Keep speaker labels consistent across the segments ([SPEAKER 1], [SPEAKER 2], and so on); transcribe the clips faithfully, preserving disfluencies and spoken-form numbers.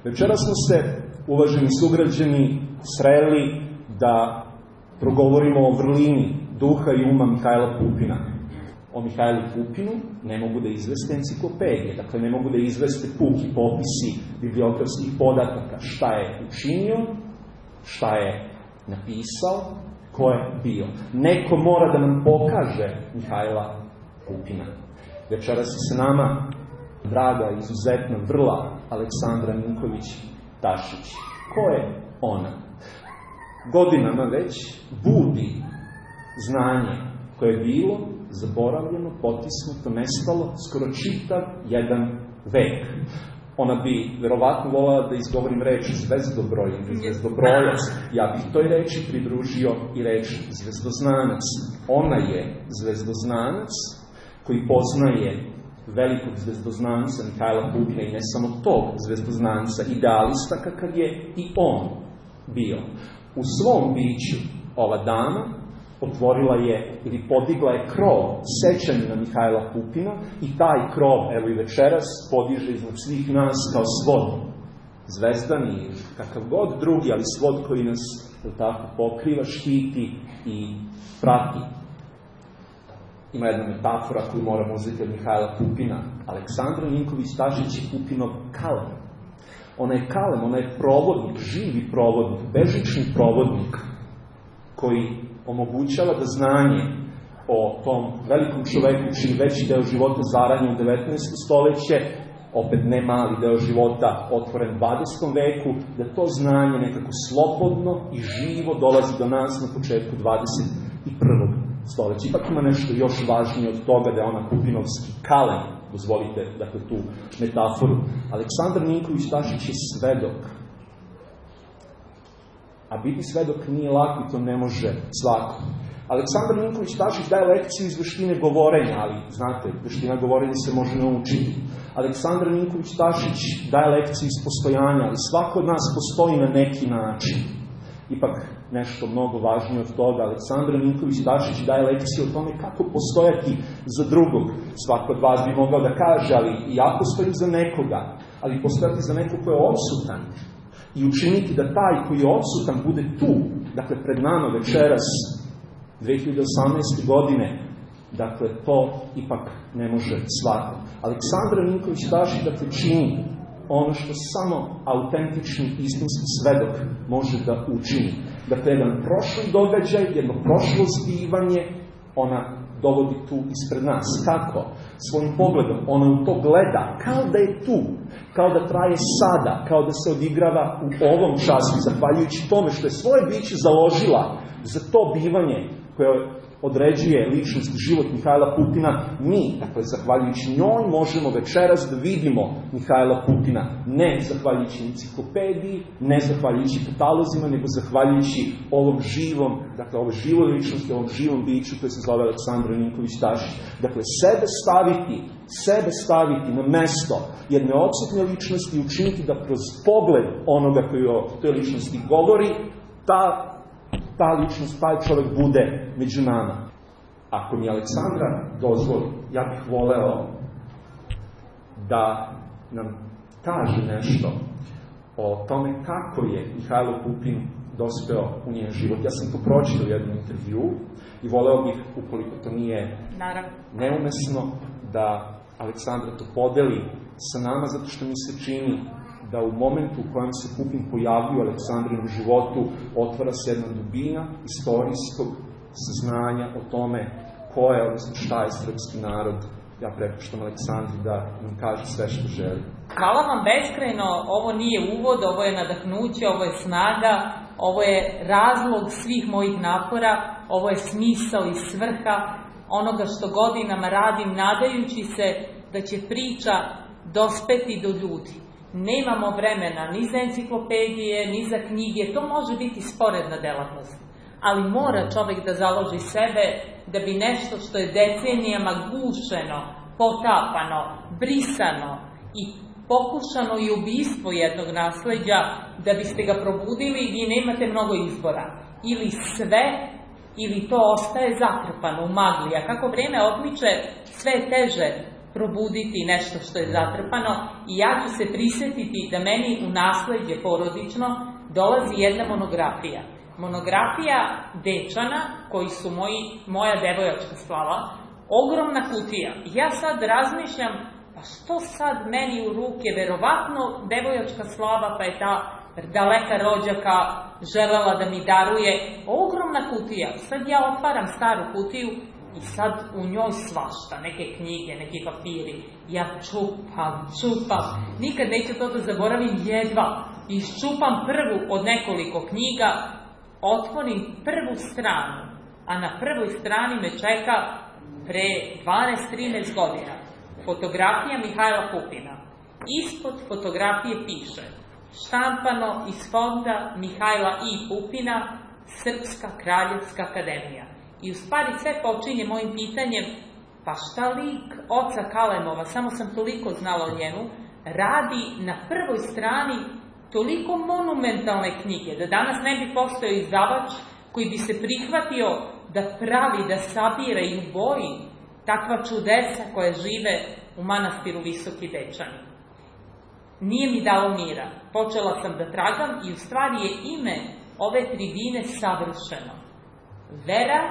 [SPEAKER 1] Večera smo se, uvaženi sugrađani, sreli da progovorimo o vrlini duha i uma Mihajla Pupina. O Mihajlu Pupinu ne mogu da izveste enciklopedije, dakle ne mogu da izveste puki popisi bibliografskih podataka, šta je učinio, šta je napisao, ko je bio. Neko mora da nam pokaže Mihajla Pupina. Večeras je sa nama draga, izuzetna, vrla Aleksandra Ninković-Tašić. Ko je ona? Godinama već budi znanje koje je bilo zaboravljeno, potisnuto, nestalo, skoro čitav jedan vek. Ona bi verovatno volala da izgovorim reč zvezdobroj ili zvezdobrojac. Ja bih toj reči pridružio i reč zvezdoznanac. Ona je zvezdoznanac koji poznaje velikog zvezdoznanca Mihajla Pupina i ne samo tog zvezdoznanca, idealista kakav je i on bio. U svom biću ova dama otvorila je ili podigla je krov sećanja na Mihajla Pupina i taj krov, evo i večeras, podiže iznad svih nas kao svod zvezdani, kakav god drugi, ali svod koji nas tako pokriva, štiti i prati. Ima jedna metafora koju moramo uzeti od Mihajla Pupina. Aleksandra Ninković-Tašić je Pupinov kalem. Ona je kalem, ona je provodnik, živi provodnik, bežični provodnik koji omogućava da znanje o tom velikom čoveku čiji veći deo života zaranja u devetnaestom stoljeće, opet ne mali deo života otvoren u dvadesetom veku, da to znanje nekako slobodno i živo dolazi do nas na početku dvadeset prvog stoljeća. Ipak ima nešto još važnije od toga da je ona Pupinovski kalem, dozvolite dakle tu metaforu. Aleksandar Ninković-Tašić je svedok. A biti svedok nije lako i to ne može svako. Aleksandar Ninković-Tašić daje lekciju iz veštine govorenja, ali znate, veština govorenja se može naučiti. Aleksandar Ninković-Tašić daje lekciju iz postojanja, ali svako od nas postoji na neki način. Ipak nešto mnogo važnije od toga. Aleksandar Ninković-Tašić daje lekciju o tome kako postojati za drugog. Svako od vas bi mogao da kaže, ali i ja postojim za nekoga, ali postojati za nekog ko je odsutan. I učiniti da taj koji je odsutan bude tu, dakle pred nama večeras, dve hiljade osamnaeste. godine, dakle to ipak ne može svako. Aleksandar Ninković-Tašić dakle čini ono što samo autentični istinski svedok može da učini. Dakle, jedan prošli događaj, jedno prošlo zbivanje, ona dovodi tu ispred nas. Kako? Svojim pogledom. Ona u to gleda kao da je tu, kao da traje sada, kao da se odigrava u ovom času, zahvaljujući tome što je svoje biće založila za to bivanje koje određuje ličnost i život Mihajla Pupina. Mi, dakle, zahvaljujući njoj, možemo večeras da vidimo Mihajla Pupina. Ne zahvaljujući enciklopediji, ne zahvaljujući katalozima, nego zahvaljujući ovom živom, dakle, ovoj živoj ličnosti, ovom živom biću koje se zove Aleksandra Ninković-Tašić. Dakle, sebe staviti, sebe staviti na mesto jedne odsutne ličnosti i učiniti da kroz pogled onoga koji o toj ličnosti govori, ta ta ličnost, taj čovjek bude među nama. Ako mi Aleksandra dozvoli, ja bih voleo da nam kaže nešto o tome kako je Mihajlo Pupin dospeo u njen život. Ja sam to pročitao u jednom intervju i voleo bih, ukoliko to nije neumesno, da Aleksandra to podeli sa nama, zato što mi se čini da u momentu u kojem se Pupin pojavio u Aleksandrinom životu otvara se jedna dubina istorijskog saznanja o tome ko je, odnosno šta je srpski narod. Ja prepuštam Aleksandri da nam kaže sve što želi.
[SPEAKER 2] Hvala vam beskrajno, ovo nije uvod, ovo je nadahnuće, ovo je snaga, ovo je razlog svih mojih napora, ovo je smisao i svrha onoga što godinama radim, nadajući se da će priča dospeti do ljudi. Nemamo vremena ni za enciklopedije, ni za knjige, to može biti sporedna delatnost. Ali mora čovjek da založi sebe da bi nešto što je decenijama gušeno, potapano, brisano i pokušano i ubistvo jednog nasleđa, da biste ga probudili, vi nemate mnogo izbora. Ili sve, ili to ostaje zatrpano u magli. A kako vreme odmiče, sve je teže probuditi nešto što je zatrpano i ja ću se prisjetiti da meni u nasleđe porodično dolazi jedna monografija. Monografija dečana koji su moji, moja devojačka slava, ogromna kutija. Ja sad razmišljam, pa što sad meni u ruke, verovatno devojačka slava, pa je ta daleka rođaka želela da mi daruje, ogromna kutija. Sad ja otvaram staru kutiju i sad u njoj svašta, neke knjige, neki papiri. Ja čupam, čupam, nikad neću to da zaboravim, jedva. Iščupam prvu od nekoliko knjiga, otvorim prvu stranu, a na prvoj strani me čeka pre dvanaest trinaest godina fotografija Mihajla Pupina. Ispod fotografije piše: štampano iz fonda Mihajla I. Pupina, Srpska kraljevska akademija. I u stvari sve počinje mojim pitanjem, pa šta lik oca Kalemova, samo sam toliko znala o njemu, radi na prvoj strani toliko monumentalne knjige, da danas ne bi postojao izdavač koji bi se prihvatio da pravi, da sabira i u boji takva čudesa koja žive u manastiru Visoki Dečani. Nije mi dalo mira. Počela sam da tragam i u stvari je ime ove tribine savršeno. Vera,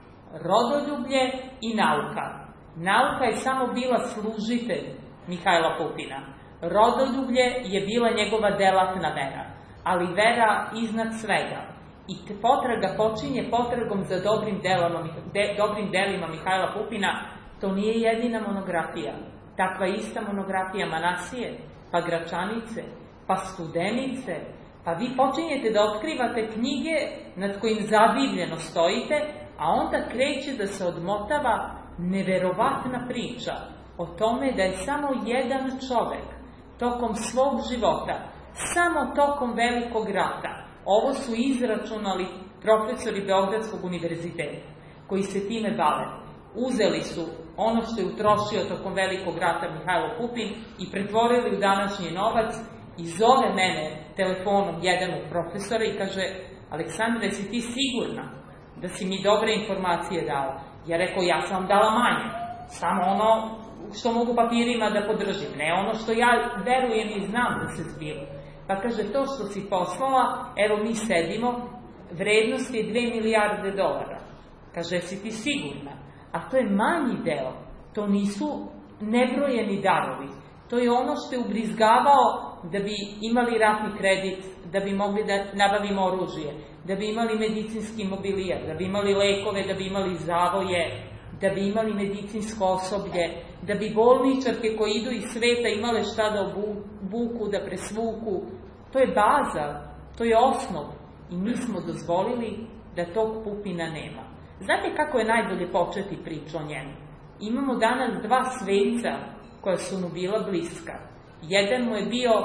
[SPEAKER 2] rodoljublje i nauka. Nauka je samo bila služitelj Mihajla Pupina. Rodoljublje je bila njegova delatna vera, ali vera iznad svega. I potraga počinje potragom za dobrim, delama, de, dobrim delima Mihajla Pupina. To nije jedina monografija. Takva ista monografija Manasije, pa Gračanice, pa Studenice, pa vi počinjete da otkrivate knjige nad kojim zadivljeno stojite, a onda kreće da se odmotava neverovatna priča o tome da je samo jedan čovek tokom svog života, samo tokom Velikog rata, ovo su izračunali profesori Beogradskog univerziteta koji se time bave, uzeli su ono što je utrošio tokom Velikog rata Mihajlo Pupin i pretvorili u današnji novac i zove mene telefonom jedan od profesora i kaže: Aleksandre, si ti sigurna da si mi dobre informacije dala? Ja rekao, ja sam vam dala manje, samo ono što mogu papirima da podržim, ne ono što ja verujem i znam da se zbilo. Pa kaže, to što si poslala, evo mi sedimo, vrednost je dve milijarde dolara. Kaže, si ti sigurna? A to je manji deo, to nisu nebrojeni darovi. To je ono što je ubrizgavao da bi imali ratni kredit, da bi mogli da nabavimo oružje, da bi imali medicinski mobilijar, da bi imali lekove, da bi imali zavoje, da bi imali medicinsko osoblje, da bi bolničarke koje idu iz sveta imale šta da obuku, da presvuku. To je baza, to je osnov i mi smo dozvolili da tog Pupina nema. Znate kako je najbolje početi priču o njemu? Imamo danas dva sveca koja su mu bila bliska. Jedan mu je bio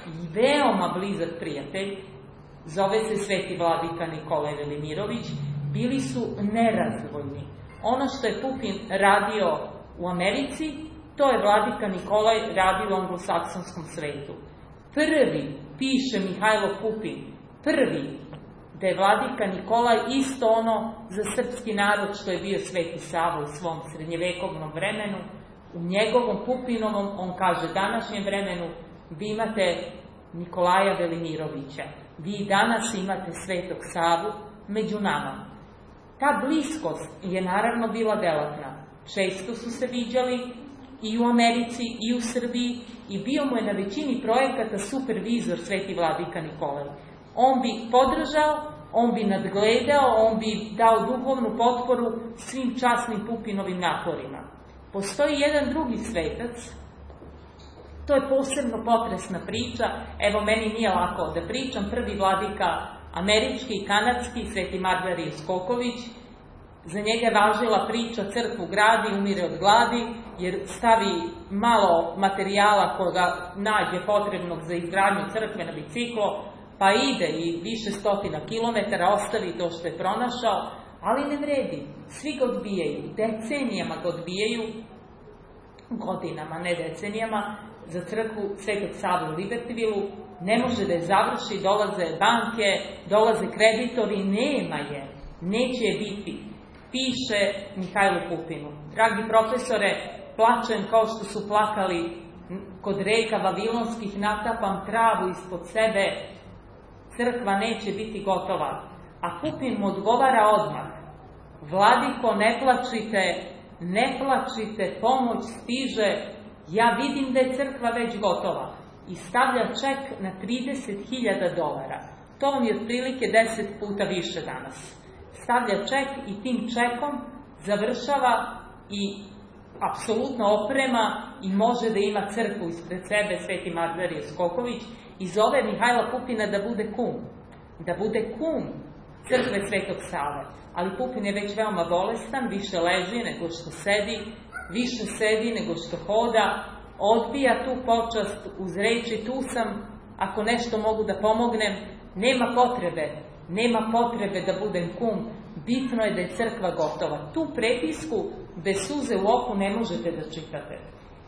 [SPEAKER 2] veoma blizak prijatelj, zove se Sveti vladika Nikolaj Velimirović, bili su nerazvojni. Ono što je Pupin radio u Americi, to je vladika Nikolaj radio u anglosaksonskom svetu. Prvi, piše Mihajlo Pupin, prvi, da je vladika Nikolaj isto ono za srpski narod što je bio Sveti Sava u svom srednjevekovnom vremenu, u njegovom Pupinovom, on kaže današnjem vremenu, vi imate Nikolaja Velimirovića, vi danas imate Svetog Savu među nama. Ta bliskost je naravno bila delatna. Često su se viđali i u Americi i u Srbiji i bio mu je na većini projekata supervizor Sveti vladika Nikolaj. On bi podržao, on bi nadgledao, on bi dao duhovnu potporu svim časnim Pupinovim naporima. Postoji jedan drugi svetac, to je posebno potresna priča, evo meni nije lako da pričam, prvi vladika američki i kanadski, Sveti Margarije Skoković, za njega je važila priča crkvu gradi, umire od gladi, jer stavi malo materijala koga nađe potrebnog za izgradnju crkve na biciklo, pa ide i više stotina kilometara, ostavi to što je pronašao, ali ne vredi, svi ga odbijaju, decenijama ga odbijaju, godinama, ne decenijama, za crkvu Svetog Save u Libertyvilu, ne može da je završi, dolaze banke, dolaze kreditori, nema je, neće je biti. Piše Mihajlu Pupinu: dragi profesore, plačem kao što su plakali kod reka vavilonskih, natapam travu ispod sebe, crkva neće biti gotova. A Pupin mu odgovara odmah: Vladiko, ne plačite, ne plačite, pomoć stiže, ja vidim da je crkva već gotova. I stavlja ček na trideset hiljada dolara. To vam je otprilike deset puta više danas. Stavlja ček i tim čekom završava i apsolutno oprema i može da ima crkvu ispred sebe, Sveti Mardarije Skoković, i zove Mihajla Pupina da bude kum. Da bude kum crkve Svetog Save. Ali Pupin je već veoma bolestan, više leži nego što sedi, više sedi nego što hoda, odbija tu počast uz reči: tu sam, ako nešto mogu da pomognem. Nema potrebe, nema potrebe da budem kum, bitno je da je crkva gotova. Tu prepisku bez suze u oku ne možete da čitate.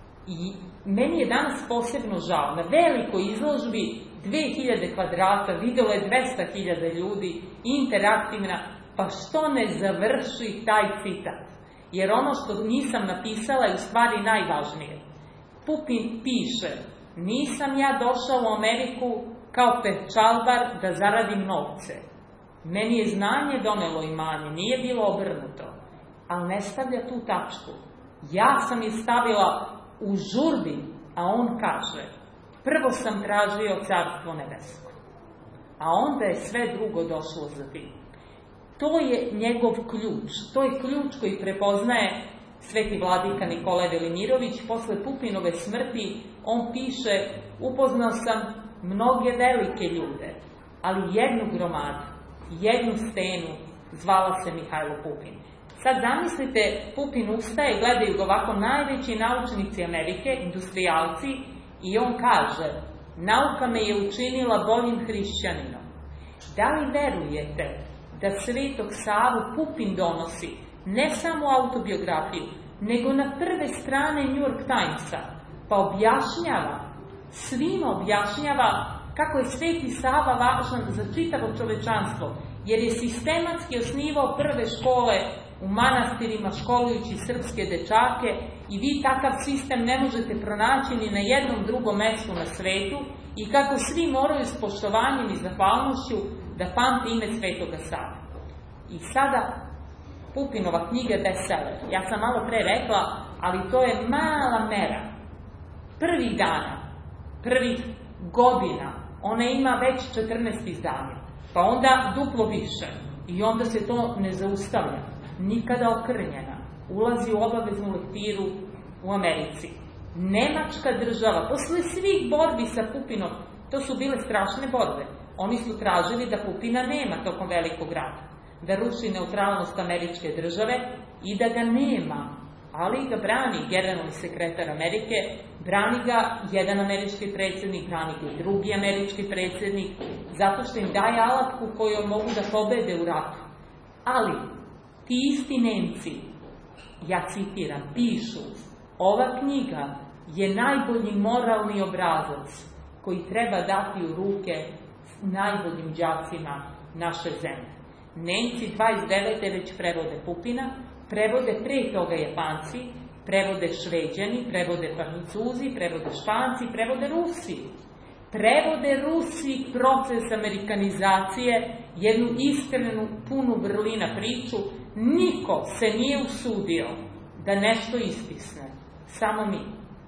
[SPEAKER 2] I meni je danas posebno žao, na velikoj izložbi dve hiljade kvadrata, videlo je dvesta hiljada ljudi, interaktivna, pa što ne završi taj citat? Jer ono što nisam napisala je u stvari najvažnije. Pupin piše: nisam ja došao u Ameriku kao pečalbar da zaradim novce. Meni je znanje donelo imanje, nije bilo obrnuto. Ali ne stavlja tu tačku. Ja sam je stavila u žurbi, a on kaže: prvo sam tražio carstvo nebesko, a onda je sve drugo došlo za tim. To je njegov ključ, to je ključ koji prepoznaje sveti vladika Nikolaj Velimirović. Posle Pupinove smrti on piše: upoznao sam mnoge velike ljude, ali jednu gromadu, jednu stenu zvala se Mihajlo Pupin. Sad zamislite, Pupin ustaje, gledaju ga ovako najveći naučnici Amerike, industrijalci, i on kaže: nauka me je učinila boljim hrišćaninom. Da li verujete da Svetog Savu Pupin donosi ne samo autobiografiju, nego na prve strane New York Timesa, pa objašnjava, svima objašnjava kako je Sveti Sava važan za čitavo čovečanstvo, jer je sistematski osnivao prve škole u manastirima, školujući srpske dečake, i vi takav sistem ne možete pronaći ni na jednom drugom mestu na svetu, i kako svi moraju s poštovanjem i zahvalnošću da pamte ime Svetoga Save. I sada Pupinova knjiga je bestseller. Ja sam malo pre rekla, ali to je mala mera. Prvih dana, prvih godina, ona ima već četrnaest izdanja, pa onda duplo više. I onda se to ne zaustavlja, nikada okrnjena. Ulazi u obaveznu lektiru u Americi. Nemačka država, posle svih borbi sa Pupinom, to su bile strašne borbe. Oni su tražili da Pupina nema tokom Velikog rata, da ruši neutralnost američke države i da ga nema. Ali ga brani generalni sekretar Amerike, brani ga jedan američki predsjednik, brani ga drugi američki predsjednik, zato što im daje alatku koju mogu da pobede u ratu. Ali ti isti Nemci, ja citiram, pišu: ova knjiga je najbolji moralni obrazac koji treba dati u ruke najboljim đacima naše zemlje. Nemci dvadeset devete već prevode Pupina, prevode pre toga Japanci, prevode Šveđani, prevode Francuzi, prevode Španci, prevode Rusi. Prevode Rusi proces amerikanizacije, jednu iskrenu, punu vrlina priču. Niko se nije usudio da nešto ispisne, samo mi.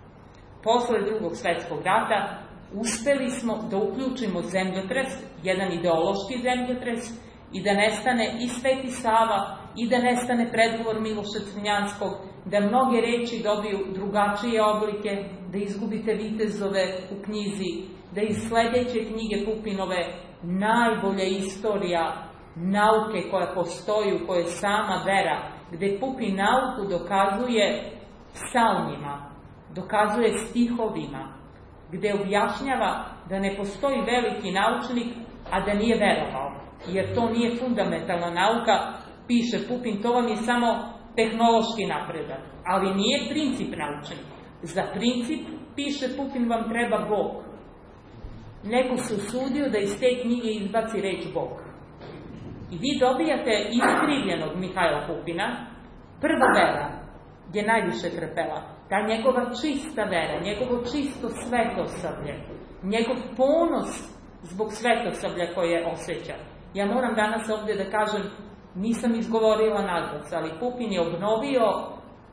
[SPEAKER 2] Posle Drugog svetskog rata uspeli smo da uključimo zemljotres, jedan ideološki zemljotres, i da nestane i Sveti Sava, i da nestane predgovor Miloša Crnjanskog, da mnoge reči dobiju drugačije oblike, da izgubite vitezove u knjizi, da iz sledeće knjige Pupinove, najbolja istorija nauke koja postoji, u kojoj je sama vera, gde Pupin nauku dokazuje psalmima, dokazuje stihovima, gde objašnjava da ne postoji veliki naučnik, a da nije verovao, jer to nije fundamentalna nauka. Piše Pupin: to vam je samo tehnološki napredak, ali nije princip naučnik. Za princip, piše Pupin, vam treba Bog. Neko se usudio da iz te knjige izbaci reč Bog. I vi dobijate iskrivljenog Mihajla Pupina. Prva vera je najviše trpela. ta njegova čista vera, njegovo čisto svetosavlje, njegov ponos zbog svetosablja koje osjeća. Ja moram danas ovdje da kažem, nisam izgovorila naglas, ali Pupin je obnovio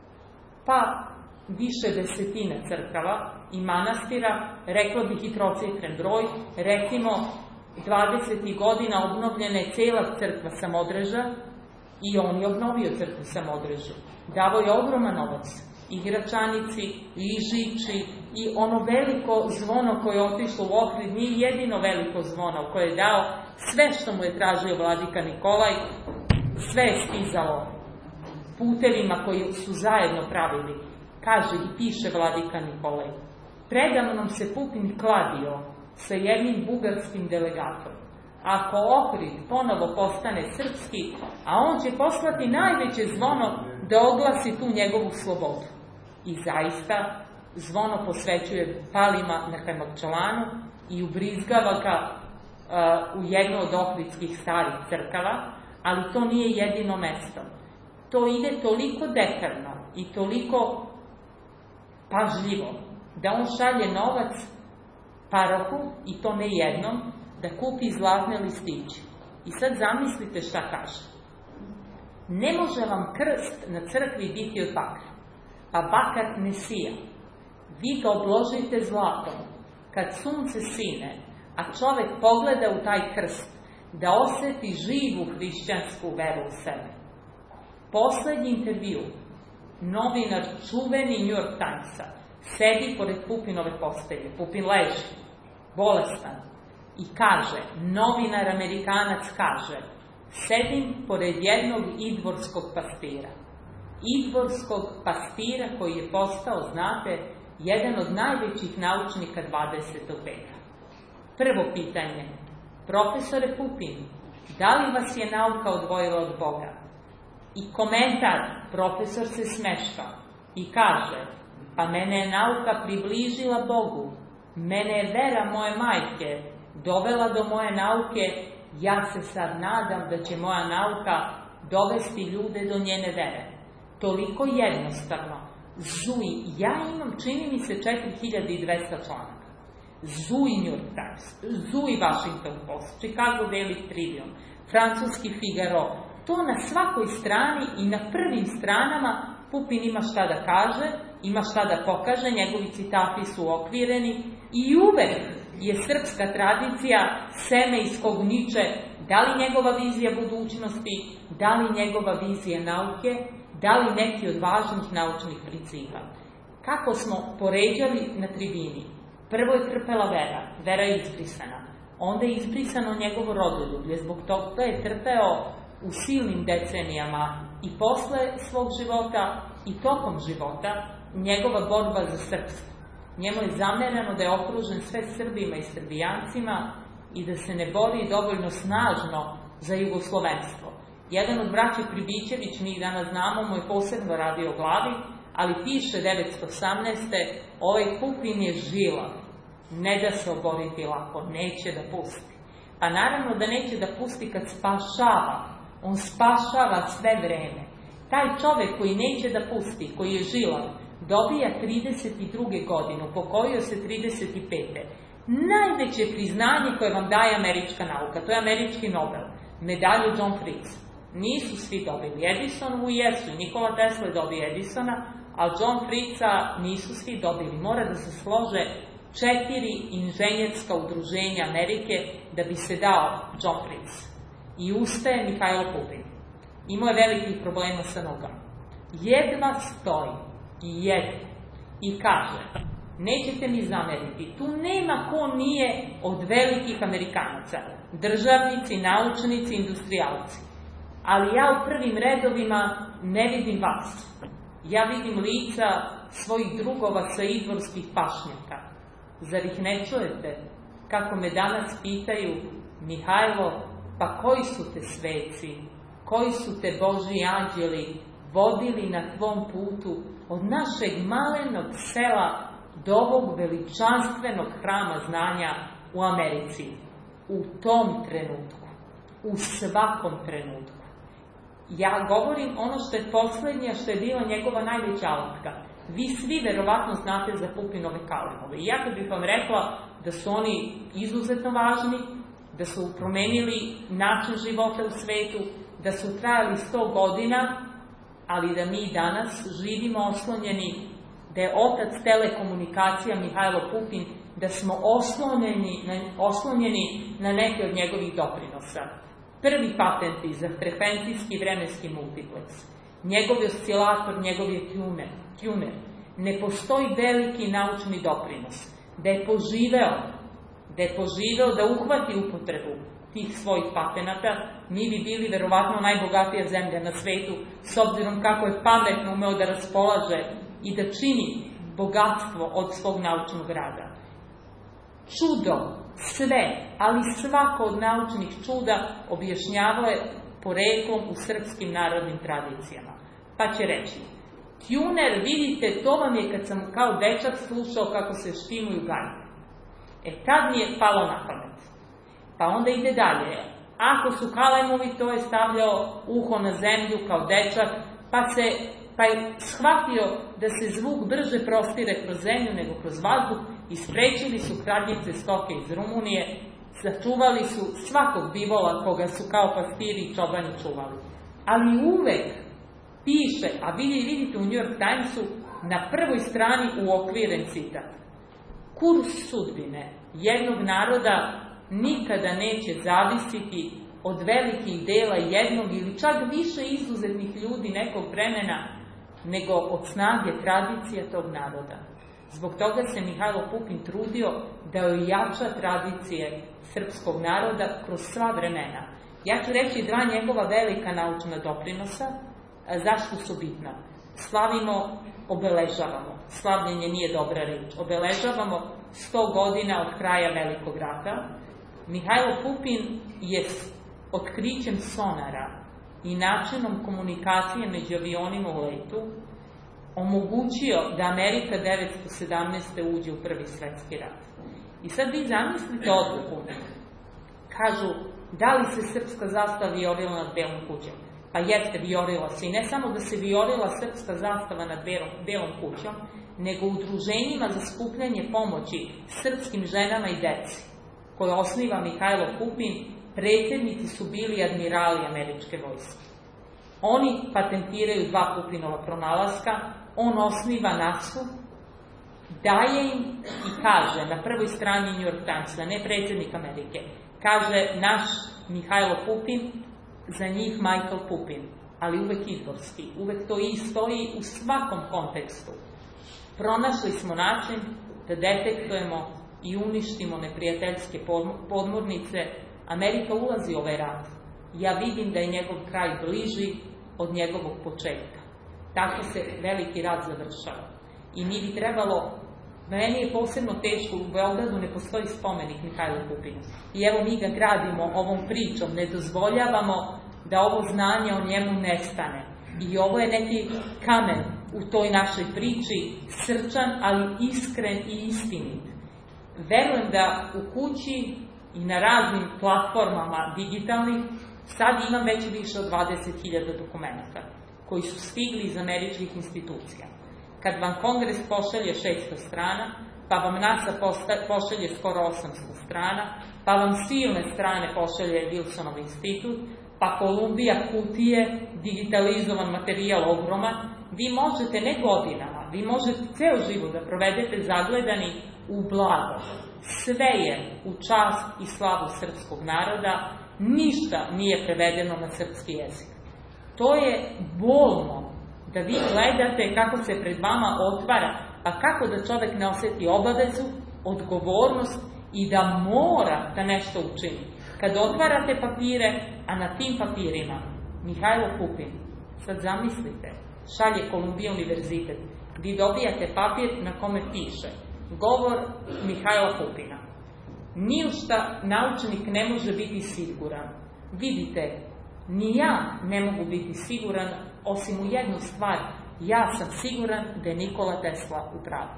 [SPEAKER 2] pa više desetina crkava i manastira, rekla bih i trocifren broj, recimo dvadesetih godina obnovljena je cela crkva Samodreža i on je obnovio crkvu Samodrežu. Davo je ogroman novac i Gračanici, i Žiči, i ono veliko zvono koje je otišlo u Ohrid, nije jedino veliko zvono koje je dao, sve što mu je tražio vladika Nikolaj, sve je stizalo putevima koji su zajedno pravili. Kaže i piše vladika Nikolaj, predavnom se Pupin kladio sa jednim bugarskim delegatom. Ako Ohrid ponovo postane srpski, a on će poslati najveće zvono da oglasi tu njegovu slobodu. I zaista zvono posvećuje palima na Kajmakčalanu i ubrizgava ga uh, u jedno od ohridskih starih crkava, ali to nije jedino mesto. To ide toliko detaljno i toliko pažljivo da on šalje novac parohu, i to ne jednom, da kupi zlatne listiće. I sad zamislite šta kaže. Ne može vam krst na crkvi biti od bakra, pa bakar ne sija. Vi ga obložite zlatom. Kad sunce sine, a čovek pogleda u taj krst, da oseti živu hrišćansku veru u sebe. Poslednji intervju, novinar čuveni New York Timesa, sedi pored Pupinove postelje. Pupin leži, bolestan, i kaže, novinar Amerikanac kaže, sedim pored jednog idvorskog pastira. Idvorskog pastira koji je postao, znate, jedan od najvećih naučnika dvadesetog veka. Prvo pitanje, profesore Pupin, da li vas je nauka odvojila od Boga? I komentar, profesor se smeška i kaže, pa mene je nauka približila Bogu, mene je vera moje majke dovela do moje nauke, ja se sad nadam da će moja nauka dovesti ljude do njene vere. Toliko jednostavno. Zuj, ja imam, čini mi se, četiri hiljade dvesta članaka. Zuj New York Times, Zuj Washington Post, Chicago Daily Tribune, francuski Figaro. To na svakoj strani i na prvim stranama Pupin ima šta da kaže, ima šta da pokaže, njegovi citati su okvireni i uvek je srpska tradicija seme iz kog niče, da li njegova vizija budućnosti, da li njegova vizija nauke, da li neki od važnih naučnih principa. Kako smo poređali na tribini? Prvo je trpela vera, vera je izbrisana. Onda je izbrisano njegovo rodoljublje, zbog toga je trpeo u silnim decenijama i posle svog života i tokom života njegova borba za srpstvo. Njemu je zamereno da je okružen sve Srbima i Srbijancima i da se ne bori dovoljno snažno za jugoslovenstvo. Jedan od braća Pribićević, mi ih danas znamo, mu je posebno radio o glavi, ali piše devetsto osamnaeste. ovaj Pupin je žilav, ne da se oboriti lako, neće da pusti. Pa naravno da neće da pusti kad spašava, on spašava sve vreme. Taj čovek koji neće da pusti, koji je žilav, dobija trideset druge godine, upokojio se trideset pete. Najveće priznanje koje vam daje američka nauka, to je američki Nobel, medalju John Fritz. Nisu svi dobili. Edisonovu jesu, Nikola Tesla dobije Edisona, ali John Fritza nisu svi dobili. Mora da se slože četiri inženjerska udruženja Amerike da bi se dao John Fritz. I ustaje Mihajlo Pupin. Imao je velikih problema sa nogama. Jedva stoji i jede i kaže, nećete mi zameriti, tu nema ko nije od velikih Amerikanaca, državnici, naučnici, industrijalci. Ali ja u prvim redovima ne vidim vas. Ja vidim lica svojih drugova sa idvorskih pašnjaka. Zar ih ne čujete? Kako me danas pitaju, Mihajlo, pa koji su te sveci, koji su te Božji anđeli vodili na tvom putu od našeg malenog sela do ovog veličanstvenog hrama znanja u Americi? U tom trenutku, u svakom trenutku. Ja govorim ono što je poslednje, što je bila njegova najveća alatka. Vi svi verovatno znate za Pupinove kalemove. I ja kad bih vam rekla da su oni izuzetno važni, da su promenili način života u svetu, da su trajali sto godina, ali da mi danas živimo oslonjeni, da je otac telekomunikacija Mihajlo Pupin, da smo oslonjeni na, oslonjeni na neke od njegovih doprinosa. Prvi patenti za frekvencijski vremenski multipleks, njegov oscilator, njegov je tuner, tuner. Ne postoji veliki naučni doprinos. Da je poživeo, da je poživeo da uhvati upotrebu tih svojih patenata, mi bi bili verovatno najbogatija zemlja na svetu, s obzirom kako je pametno umeo da raspolaže i da čini bogatstvo od svog naučnog rada. Čudo, sve, ali svako od naučnih čuda objašnjavao je poreklom u srpskim narodnim tradicijama. Pa će reći, tuner, vidite, to vam je kad sam kao dečak slušao kako se štimuju gajbe. E tad mi je palo na pamet. Pa onda ide dalje. Ako su kalemovi, to je stavljao uho na zemlju kao dečak, pa, se, pa je shvatio da se zvuk brže prostire kroz zemlju nego kroz vazduh i sprečili su kradnjice stoke iz Rumunije, sačuvali su svakog bivola koga su kao pastiri i čobani čuvali. Ali uvek piše, a vi vidite u New York Timesu, na prvoj strani uokviren citat. Kurs sudbine jednog naroda nikada neće zavisiti od velikih dela jednog ili čak više izuzetnih ljudi nekog vremena, nego od snage tradicije tog naroda. Zbog toga se Mihajlo Pupin trudio da ojača tradicije srpskog naroda kroz sva vremena. Ja ću reći dva njegova velika naučna doprinosa. Zašto su bitna? Slavimo, obeležavamo. Slavljenje nije dobra reč. Obeležavamo sto godina od kraja Velikog rata. Mihajlo Pupin je otkrićem sonara i načinom komunikacije među avionima u letu omogućio da Amerika devetsto sedamnaeste. uđe u Prvi svetski rat. I sad vi zamislite odluku. Kažu, da li se srpska zastava vijorila nad Belom kućom? Pa jeste, vijorila se. I ne samo da se vijorila srpska zastava nad Belom kućom, nego udruženjima za skupljanje pomoći srpskim ženama i deci, koje osniva Mihajlo Pupin, predsjednici su bili admirali američke vojske. Oni patentiraju dva Pupinova pronalaska, on osniva nasu, daje im i kaže, na prvoj strani New York Timesa, ne predsjednik Amerike, kaže naš Mihajlo Pupin, za njih Michael Pupin, ali uvek izborski, uvek to i stoji u svakom kontekstu. Pronašli smo način da detektujemo i uništimo neprijateljske podmornice. Amerika ulazi u ovaj rat. Ja vidim da je njegov kraj bliži od njegovog početka. Tako se veliki rat završava. I mi bi trebalo, meni je posebno teško, u Beogradu ne postoji spomenik Mihajlo Pupinu. I evo mi ga gradimo ovom pričom, ne dozvoljavamo da ovo znanje o njemu nestane. I ovo je neki kamen u toj našoj priči, srčan, ali iskren i istinit. Verujem da u kući i na raznim platformama digitalnih sad imam već više od dvadeset hiljada dokumenta koji su stigli iz američkih institucija. Kad vam Kongres pošalje šesto strana, pa vam NASA pošalje skoro osamsto strana, pa vam silne strane pošalje Wilsonov institut, pa Kolumbija kutije, digitalizovan materijal ogroman, vi možete ne godinama, vi možete ceo život da provedete zagledani u blago. Sve je u čast i slavu srpskog naroda, ništa nije prevedeno na srpski jezik. To je bolno da vi gledate kako se pred vama otvara, pa kako da čovek ne osjeti obavezu, odgovornost i da mora da nešto učini. Kad otvarate papire, a na tim papirima Mihajlo Pupin, sad zamislite, šalje Kolumbija univerzitet, vi dobijate papir na kome piše govor Mihajla Pupina. Ni u šta naučnik ne može biti siguran. Vidite, ni ja ne mogu biti siguran, osim u jednu stvar, ja sam siguran da je Nikola Tesla u pravu.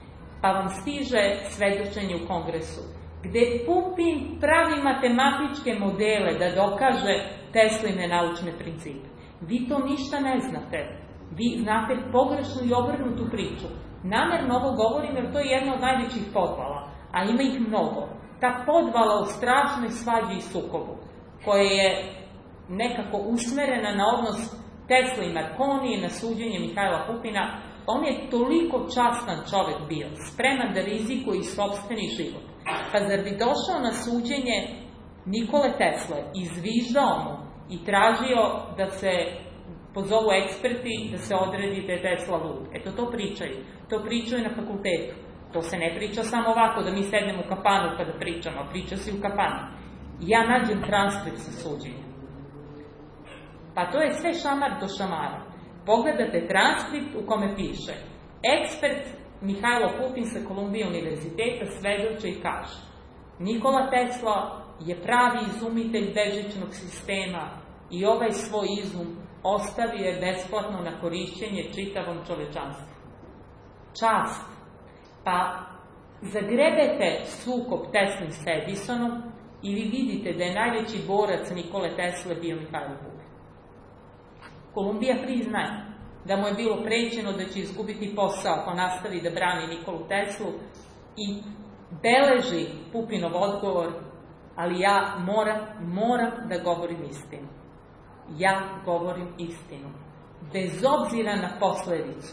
[SPEAKER 2] Pa vam stiže svedočenje u Kongresu, gde Pupin pravi matematičke modele da dokaže Tesline naučne principe. Vi to ništa ne znate. Vi znate pogrešnu i obrnutu priču. Namerno ovo govorim jer to je jedna od najvećih podvala, a ima ih mnogo. Ta podvala o strašnoj svađi i sukobu, koja je nekako usmerena na odnos Tesla i Marconi i na suđenje Mihajla Pupina, on je toliko častan čovek bio, spreman da rizikuje i sopstveni život. Pa zar bi došao na suđenje Nikole Tesle, izviždao mu i tražio da se pozovu eksperti da se odredi da je Tesla lud. Eto, to pričaju. To pričaju na fakultetu. To se ne priča samo ovako da mi sednemo u kafanu pa da pričamo, priča se u kafanu. Ja nađem transkript sa suđenja. Pa to je sve šamar do šamara. Pogledate transkript u kome piše: ekspert Mihajlo Pupin sa Kolumbije univerziteta svedoči i kaže: Nikola Tesla je pravi izumitelj bežičnog sistema i ovaj svoj izum ostavio je besplatno na korišćenje čitavom čovečanstvu. Čast. Pa zagrebete sukob Teslin s Edisonom i vi vidite da je najveći borac Nikole Tesle bio Mihajlo Pupin. Kolumbija priznaje da mu je bilo prećeno da će izgubiti posao ako nastavi da brani Nikolu Teslu i beleži Pupinov odgovor, ali ja moram, moram da govorim istinu. Ja govorim istinu. Bez obzira na posledicu.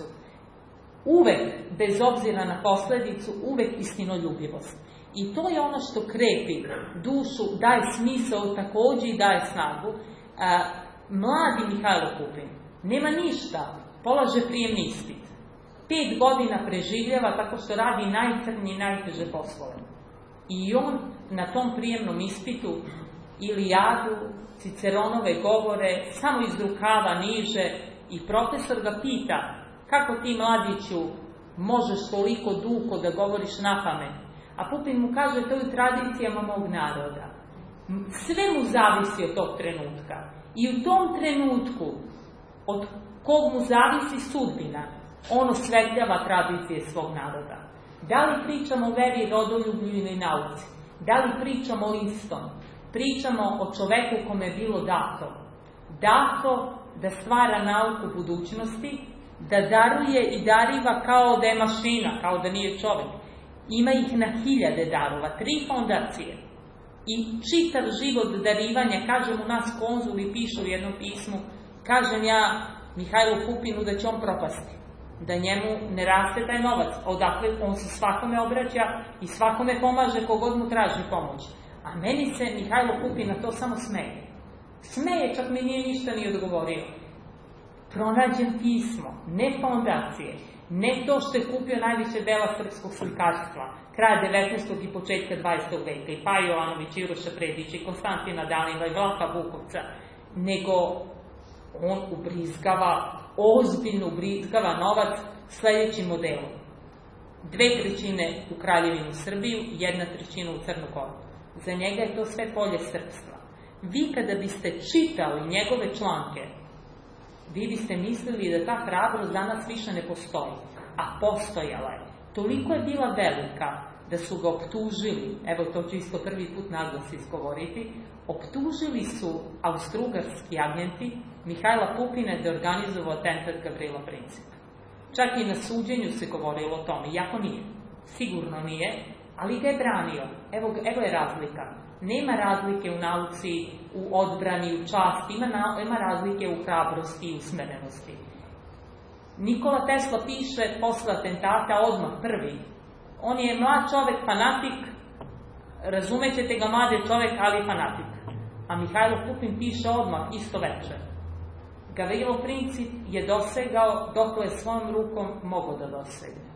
[SPEAKER 2] Uvek, bez obzira na posledicu, uvek istinoljubivost. I to je ono što krepi dušu, daje smisao takođe i daje snagu. A, mladi Mihajlo Pupin nema ništa, polaže prijemni ispit. Pet godina preživljava tako što radi najcrnije i najteže poslove. I on na tom prijemnom ispitu Ilijadu, Ciceronove govore, samo iz rukava niže i profesor ga pita: kako ti, mladiću, možeš toliko dugo da govoriš napamet? A Pupin mu kaže: to je u tradicijama mog naroda. Sve mu zavisi od tog trenutka. I u tom trenutku, od kog mu zavisi sudbina, on osvetljava tradicije svog naroda. Da li pričamo o veri, rodoljublju ili nauci? Da li pričamo o istom? Pričamo o čoveku kome je bilo dato. Dato da stvara nauku budućnosti, da daruje i dariva kao da je mašina, kao da nije čovek. Ima ih na hiljade darova, tri fondacije. I čitav život darivanja, kažem u nas konzuli pišu u jednom pismu, kažem ja Mihajlu Pupinu da će on propasti, da njemu ne raste taj novac, odakle on se svakome obraća i svakome pomaže kogod mu traži pomoć. A meni se Mihajlo Pupin na to samo smeje. Smeje, čak mi nije ništa ni odgovorio. Pronađem pismo, ne fondacije, ne to što je kupio najviše dela srpskog slikarstva, kraja devetnaestog i početka dvadesetog veka, i Paja Jovanović, i Uroša Predića, i Konstantina Dalinva, i Vlaha Vukovca, nego on ubrizgava, ozbiljno ubrizgava novac sledećim modelom. Dve trećine u Kraljevinu Srbiju, jedna trećina u Crnu Goru. Za njega je to sve polje srpstva. Vi kada biste čitali njegove članke, vi biste mislili da ta hrabrost danas više ne postoji, a postojala je. Toliko je bila velika da su ga optužili, evo to ću isto prvi put naglas izgovoriti, optužili su austrougarski agenti Mihajla Pupina da je organizovao atentat Gavrila Principa. Čak i na suđenju se govorilo o tome, iako nije. Sigurno nije, ali ga je branio. Evo, evo je razlika. Nema razlike u nauci, u odbrani, u časti, ima, na, ima razlike u hrabrosti i usmerenosti. Nikola Tesla piše posle atentata odmah prvi. On je mlad čovek, fanatik, razumećete ga, mlade čovek, ali fanatik. A Mihajlo Pupin piše odmah, isto večer. Gavrilo Princip je dosegao dokle je svojom rukom mogao da dosegne.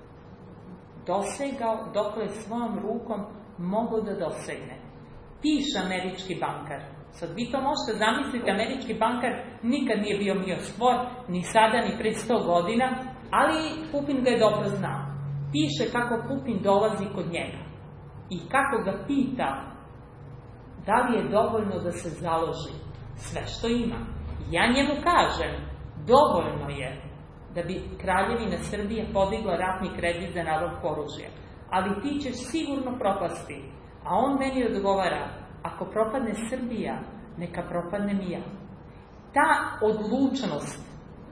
[SPEAKER 2] Dosegao dokle je svojom rukom mogao da dosegne. Piše američki bankar. Sad vi to možete zamisliti, američki bankar nikad nije bio miostvor, ni sada, ni pre sto godina, ali Pupin ga je dobro znao. Piše kako Pupin dolazi kod njega i kako ga pita da li je dovoljno da se založi sve što ima. Ja njemu kažem, dovoljno je da bi Kraljevina Srbije podigla ratni kredit za nabavku oružja, ali ti ćeš sigurno propasti. A on meni odgovara, ako propadne Srbija, neka propadnem i ja. Ta odlučnost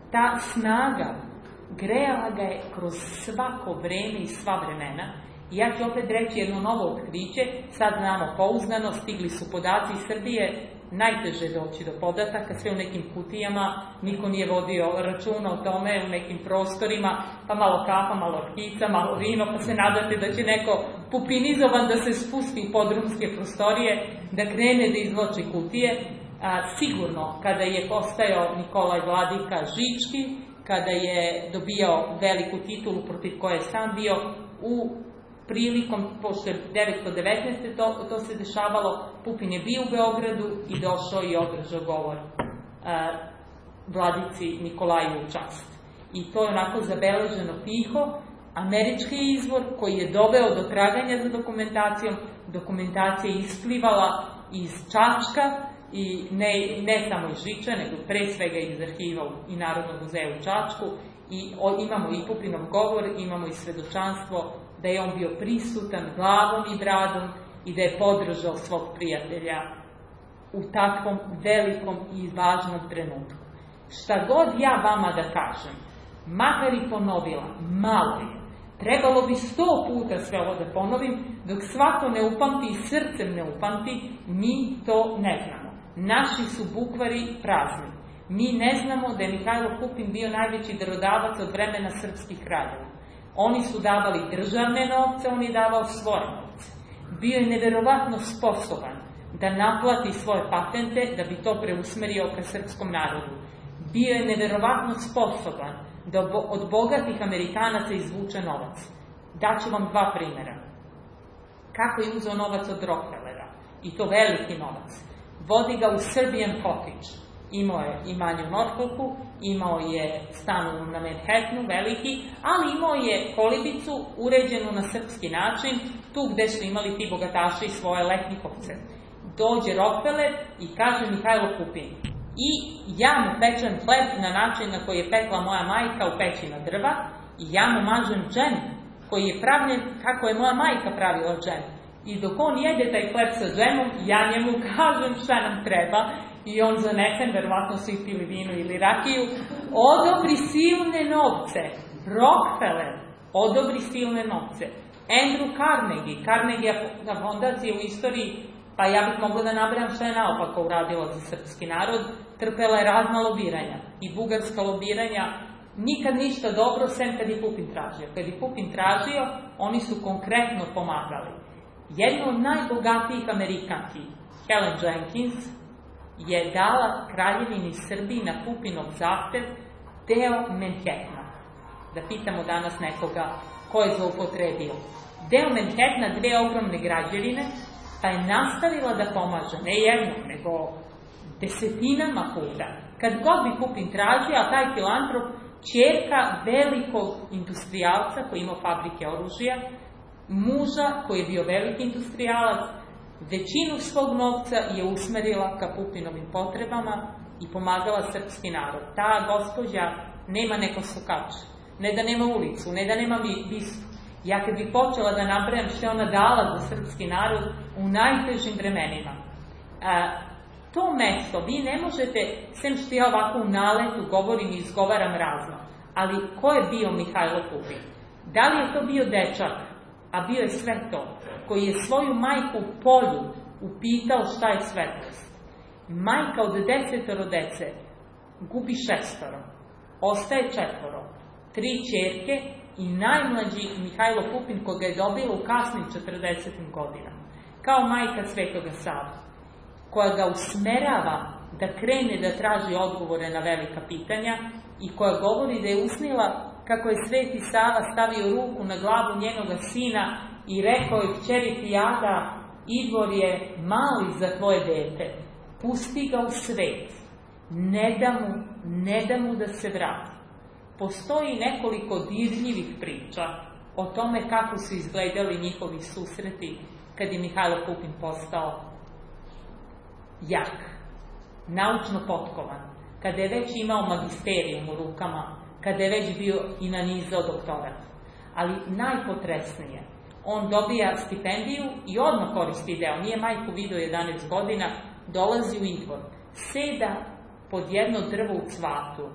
[SPEAKER 2] ta snaga grejala ga je kroz svako vreme i sva vremena. I ja ću opet reći jedno novo otkriće, sad znamo pouzdano, stigli su podaci iz Srbije, najteže doći do podataka, sve u nekim kutijama, niko nije vodio računa o tome, u nekim prostorima, pa malo kafa, malo orkica, malo vino, pa se nadate da će neko pupinizovan da se spusti u podrumske prostorije, da krene da izvlači kutije. A, sigurno, kada je postajao Nikolaj Vladika Žički, kada je dobijao veliku titulu protiv koje je sam bio, u prilikom, pošto je devetsto devetnaeste. To, to se dešavalo, Pupin je bio u Beogradu i došao i održao govor a, Vladici Nikolaju u čast. I to je onako zabeleženo tiho, američki izvor koji je doveo do traganja za dokumentacijom. Dokumentacija je isplivala iz Čačka, i ne, ne samo iz Žiča, nego pre svega iz arhiva i Narodnog muzeja u Čačku. I o, imamo i Pupinov govor, imamo i svedočanstvo da je on bio prisutan glavom i bradom i da je podržao svog prijatelja u takvom velikom i važnom trenutku. Šta god ja vama da kažem, makar i ponovila, malo je. Trebalo bi sto puta sve ovo da ponovim, dok svako ne upamti i srcem ne upamti, mi to ne znamo. Naši su bukvari prazni. Mi ne znamo da je Mihajlo Pupin bio najveći darodavac od vremena srpskih kraljeva. Oni su davali državne novce, on je davao svoje novce. Bio je neverovatno sposoban da naplati svoje patente, da bi to preusmerio ka srpskom narodu. Bio je neverovatno sposoban da od bogatih Amerikanaca izvuče novac. Daću vam dva primjera. Kako je uzeo novac od Rockefellera, i to veliki novac. Vodi ga u Serbian Cottage. Imao je imanje u Norfolku, imao je stan na Manhattanu, veliki, ali imao je kolibicu uređenu na srpski način, tu gde su imali ti bogataši svoje letnikovce. Dođe Rockefeller i kaže Mihajlo Pupin, i ja mu pečem hleb na način na koji je pekla moja majka u peći na drva, i ja mu mažem džem koji je pravljen kako je moja majka pravila džem. I dok on jede taj hleb sa džemom, ja njemu kažem šta nam treba, i on zanesen, verovatno su i pili vino ili rakiju, odobri silne novce. Rockefeller odobri silne novce. Andrew Carnegie, Carnegie fondacija u istoriji, pa ja bih mogla da nabrajam šta je naopako uradila za srpski narod, trpela je razna lobiranja i bugarska lobiranja, nikad ništa dobro, sem kad je Pupin tražio. Kad je Pupin tražio, oni su konkretno pomagali. Jedna od najbogatijih Amerikanki, Helen Jenkins, je dala kraljevini Srbiji na Pupinov zahtev deo Manhattana. Da pitamo danas nekoga ko je zloupotrebio. Deo Manhattana, dve ogromne građevine, pa je nastavila da pomaže, ne jednom, nego desetinama puta. Kad god bi Pupin tražio, a taj filantrop, ćerka velikog industrijalca koji imao fabrike oružja, muža koji je bio veliki industrijalac, većinu svog novca je usmerila ka Pupinovim potrebama i pomagala srpski narod. Ta gospođa nema neko sokače, ne da nema ulicu, ne da nema bistu. Ja kad bih počela da nabrajam što je ona dala za srpski narod u najtežim vremenima, a, to mesto vi ne možete, sem što ja ovako u naletu govorim i izgovaram razno, ali ko je bio Mihajlo Pupin? Da li je to bio dečak, a bio je sve to, koji je svoju majku u polju upitao šta je svetlost? Majka od desetoro dece gubi šestoro, ostaje četvoro, tri ćerke i najmlađi Mihajlo Pupin koga je dobila u kasnim četrdesetim godinama, kao majka Svetoga Save, koja ga usmerava da krene da traži odgovore na velika pitanja i koja govori da je usnila kako je Sveti Sava stavio ruku na glavu njenoga sina i rekao je, kćeri Tijada, Igor je mali za tvoje dete, pusti ga u svet, ne da mu, ne da mu da se vrati. Postoji nekoliko dirljivih priča o tome kako su izgledali njihovi susreti kad je Mihajlo Pupin postao jak, naučno potkovan, kada je već imao magisterijum u rukama, kada je već bio i nanizao doktorat. Ali najpotresnije, on dobija stipendiju i odmah koristi deo, nije majku video jedanaest godina, dolazi u Idvor, seda pod jedno drvo u cvatu,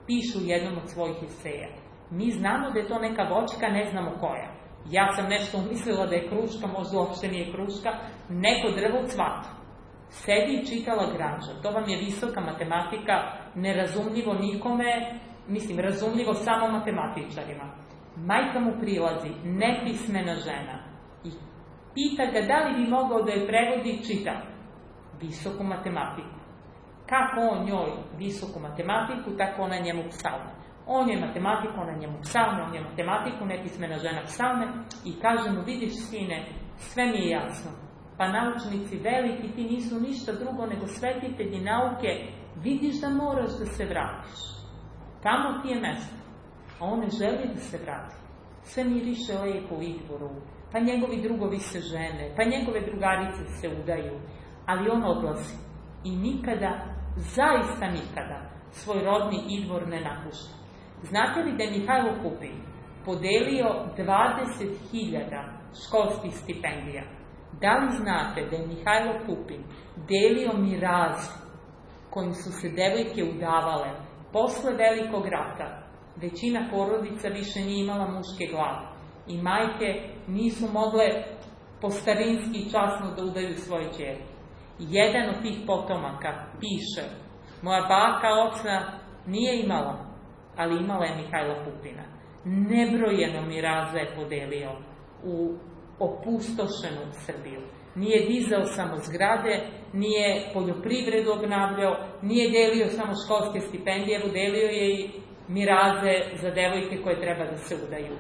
[SPEAKER 2] piše u jednom od svojih eseja. Mi znamo da je to neka voćka, ne znamo koja. Ja sam nešto umislila da je kruška, možda uopšte nije kruška, neko drvo u cvatu. Sedi i čitala granča. To vam je visoka matematika, nerazumljivo nikome, mislim, razumljivo samo matematičarima. Majka mu prilazi, nepismena žena, i pita ga da li bi mogao da je prevodi, čita visoku matematiku. Kako on njoj visoku matematiku, tako ona njemu psalme. On je matematiku, ona njemu psalme, on je matematiku, nepismena žena psalme, i kaže mu, vidiš sine, sve mi je jasno. Pa naučnici veliki, ti nisu ništa drugo nego svetitelji nauke, vidiš da moraš da se vratiš. Tamo ti je mesto. A on ne želi da se vrati. Sve miriše lepo u Idvoru, pa njegovi drugovi se žene, pa njegove drugarice se udaju, ali on odlazi. I nikada, zaista nikada, svoj rodni Idvor ne napušta. Znate li da je Mihajlo Pupin podelio dvadeset hiljada školskih stipendija? Da li znate da je Mihajlo Pupin delio miraze kojim su se devojke udavale posle Velikog rata? Većina porodica više nije imala muške glave i majke nisu mogle po starinski časno da udaju svoje ćeri. Jedan od tih potomaka piše, moja baka oca nije imala, ali imala je Mihajla Pupina. Nebrojeno miraza je podelio u opustošenu Srbiju. Nije dizao samo zgrade, nije poljoprivredu obnavljao, nije delio samo školske stipendije, evo delio je i miraze za devojke koje treba da se udaju.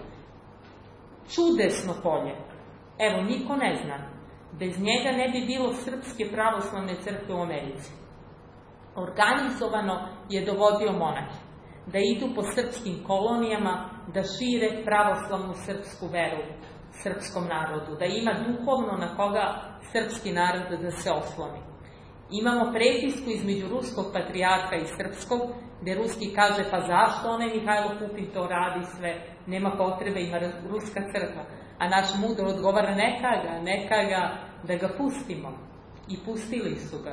[SPEAKER 2] Čudesno polje. Evo, niko ne zna. Bez njega ne bi bilo Srpske pravoslavne crkve u Americi. Organizovano je dovodio monahe da idu po srpskim kolonijama, da šire pravoslavnu srpsku veru srpskom narodu, da ima duhovno na koga srpski narod da se osloni. Imamo prepisku između ruskog patrijarha i srpskog, gde ruski kaže, pa zašto onaj Mihajlo Pupin to radi sve, nema potrebe, ima ruska crkva. A naš mudro odgovara, neka ga, neka ga, da ga pustimo. I pustili su ga.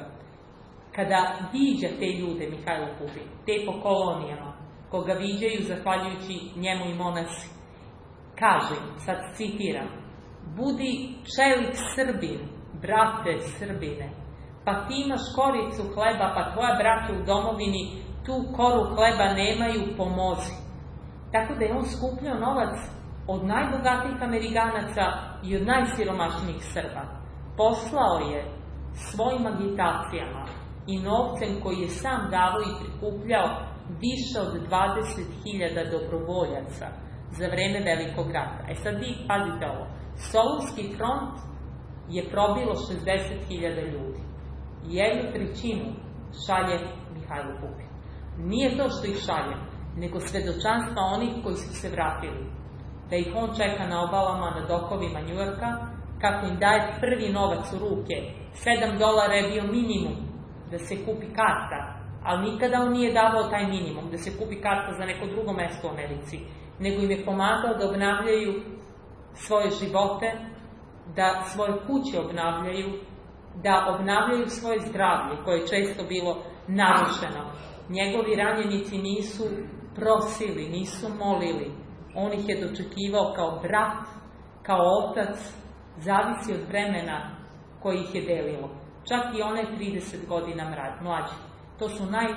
[SPEAKER 2] Kada viđa te ljude, Mihajlo Pupin, te po kolonijama, koga viđaju zahvaljujući njemu i monasi, kaže, sad citiram, budi čelik Srbin, brate Srbine, pa ti imaš koricu hleba, pa tvoja brate u domovini tu koru hleba nemaju, pomozi. Tako da je on skupljao novac od najbogatijih Amerikanaca i od najsiromašnijih Srba. Poslao je svojim agitacijama i novcem koji je sam davao i prikupljao više od dvadeset hiljada dobrovoljaca za vreme Velikog rata. E sad vi pazite ovo, Solunski front je probilo šezdeset hiljada ljudi. Jednu trećinu šalje Mihajlo Pupin. Nije to što ih šalje, nego svedočanstva onih koji su se vratili. Da ih on čeka na obalama, na dokovima Njujorka, kako im daje prvi novac u ruke. Sedam dolara je bio minimum da se kupi karta, ali nikada on nije davao taj minimum, da se kupi karta za neko drugo mesto u Americi, nego im je pomagao da obnavljaju svoje živote, da svoje kuće obnavljaju, da obnavljaju svoje zdravlje, koje je često bilo narušeno. Njegovi ranjenici nisu prosili, nisu molili. On ih je dočekivao kao brat, kao otac, zavisi od vremena koji ih je delilo. Čak i one trideset godina mlađe. To su naj,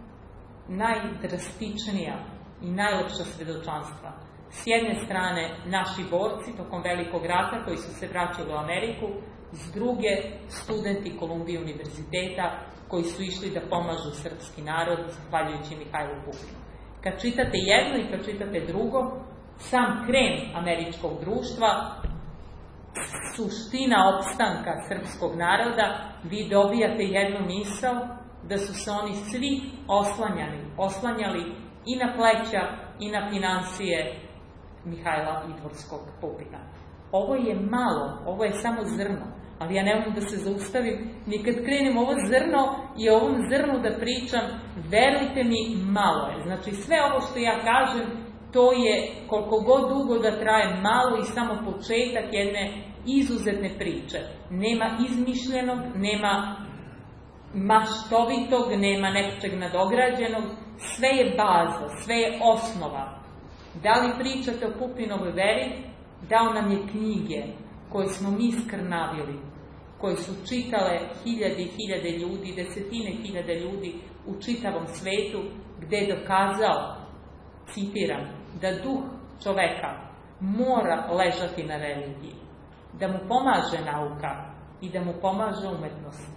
[SPEAKER 2] najdrastičnija i najlepša svedočanstva. S jedne strane naši borci tokom Velikog rata koji su se vraćali u Ameriku, s druge studenti Kolumbije univerziteta koji su išli da pomažu srpski narod zahvaljujući Mihajlu Pupinu. Kad čitate jedno i kad čitate drugo, sam krem američkog društva, suština opstanka srpskog naroda, vi dobijate jednu misao da su se oni svi oslanjali, oslanjali i na pleća i na finansije Mihajla Idvorskog Pupina. Ovo je malo, ovo je samo zrno, ali ja ne mogu da se zaustavim, ni kad krenem ovo zrno i o ovom zrnu da pričam, verujte mi, malo je. Znači sve ovo što ja kažem, to je koliko god dugo da traje malo i samo početak jedne izuzetne priče. Nema izmišljenog, nema maštovitog, nema nečeg nadograđenog, sve je baza, sve je osnova. Da li pričate o Pupinovoj veri? Dao nam je knjige koje smo mi skrnavili, koje su čitale hiljade i hiljade ljudi, desetine hiljade ljudi u čitavom svetu, gde je dokazao, citiram, da duh čoveka mora ležati na religiji, da mu pomaže nauka i da mu pomaže umetnost.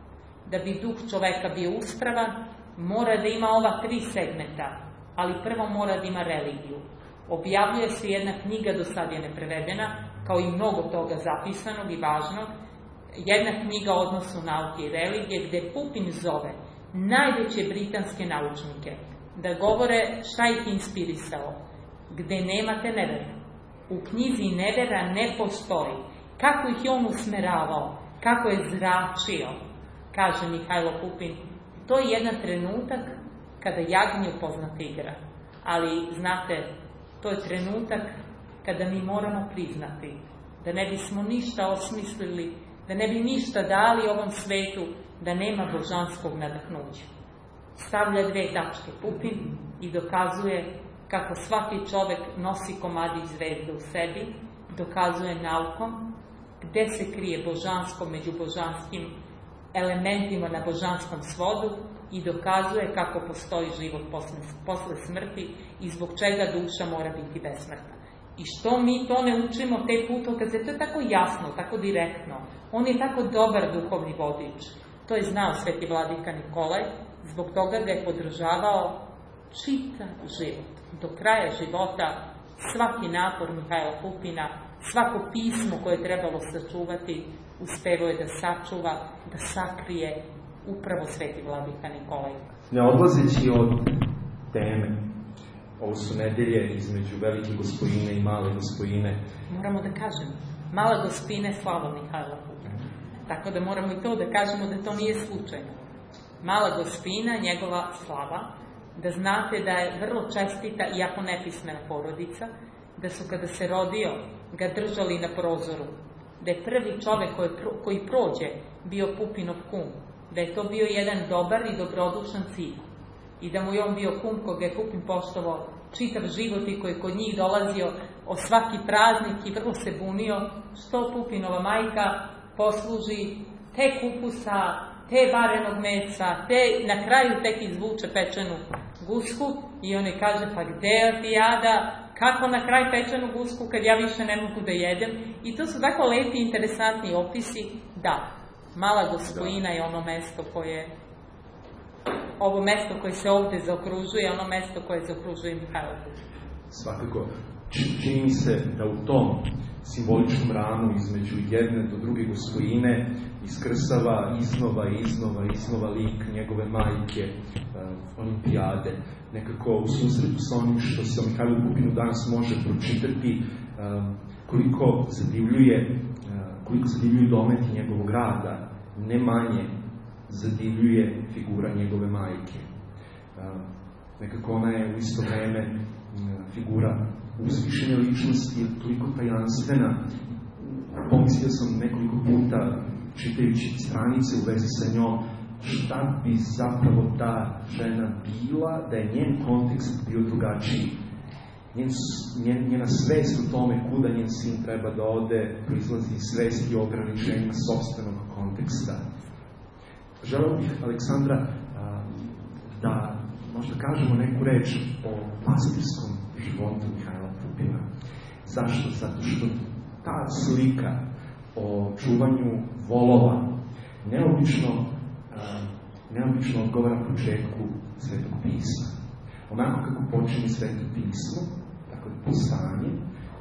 [SPEAKER 2] Da bi duh čoveka bio uspravan, mora da ima ova tri segmenta, ali prvo mora da ima religiju. Objavljuje se jedna knjiga, do sad je neprevedena, kao i mnogo toga zapisanog i važnog, jedna knjiga o odnosu nauke i religije, gde Pupin zove najveće britanske naučnike da govore šta ih inspirisalo, gde nemate nevera. U knjizi nevera ne postoji. Kako ih je on usmeravao, kako je zračio, kaže Mihajlo Pupin, to je jedan trenutak kada jagnje upozna tigra. Ali, znate, to je trenutak kada mi moramo priznati da ne bismo ništa osmislili, da ne bi ništa dali ovom svetu, da nema božanskog nadahnuća. Stavlja dve tačke Pupin i dokazuje kako svaki čovek nosi komadić zvezde u sebi, dokazuje naukom gde se krije božansko među božanskim elementima na božanskom svodu i dokazuje kako postoji život posle, posle smrti i zbog čega duša mora biti besmrtna. I što mi to ne učimo te putokaze, to je tako jasno, tako direktno. On je tako dobar duhovni vodič. To je znao sveti vladika Nikolaj, zbog toga ga je podržavao čitav život. Do kraja života svaki napor Mihajla Pupina, svako pismo koje je trebalo sačuvati, uspevao je da sačuva, da sakrije upravo sveti vladika Nikolaj.
[SPEAKER 1] Ne odlazeći od teme, ovo su nedelje između Velike Gospojine i Male Gospojine.
[SPEAKER 2] Moramo da kažemo, Mala Gospina je slava Mihajla Pupina. Tako da moramo i to da kažemo da to nije slučajno. Mala Gospina, njegova slava, da znate da je vrlo čestita, iako nepismena porodica, da su kada se rodio ga držali na prozoru, da je prvi čovek koji, koji prođe bio Pupinov kum, da je to bio jedan dobar i dobrodušan cilj i da mu je on bio kum koga je Pupin poštovao čitav život i koji kod njih dolazio o svaki praznik i vrlo se bunio što Pupinova majka posluži te kupusa, te varenog mesa, te na kraju tek izvuče pečenu gusku i on je kaže pa gde ti jada, kako na kraj pečenu gusku kad ja više ne mogu da jedem. I to su tako lepi i interesantni opisi. Da, Mala Gospojina je ono mesto koje, ovo mesto koje se ovde zaokružuje, ono mesto koje zaokružuje Mihajlo Pupin.
[SPEAKER 1] Svakako, čini mi se da u tom simboličnom ramu između jedne do druge Gospojine iskrsava iznova, iznova, iznova lik njegove majke, uh, Olimpijade. Nekako u susretu sa onim što se o Mihajlu Pupinu danas može pročitati, uh, koliko zadivljuje, uh, koliko zadivljuju dometi njegovog rada, ne manje zadivljuje figura njegove majke. Uh, nekako ona je u isto vreme uh, figura uzvišene ličnosti, toliko tajanstvena. Pomislio sam nekoliko puta, čitajući stranice u vezi sa njom, šta bi zapravo ta žena bila da je njen kontekst bio drugačiji. Njen, njen, njena svest o tome kuda njen sin treba da ode, proizlazi iz svesti o ograničenjima sopstvenog konteksta. Želeo bih, Aleksandra, da možda kažemo neku reč o pastirskom životu Mihajla Pupina. Zašto? Zato što ta slika o čuvanju volova neobično, uh, neobično odgovara početku Svetog pisma. Onako kako počinje Sveto pismo, tako je postanje,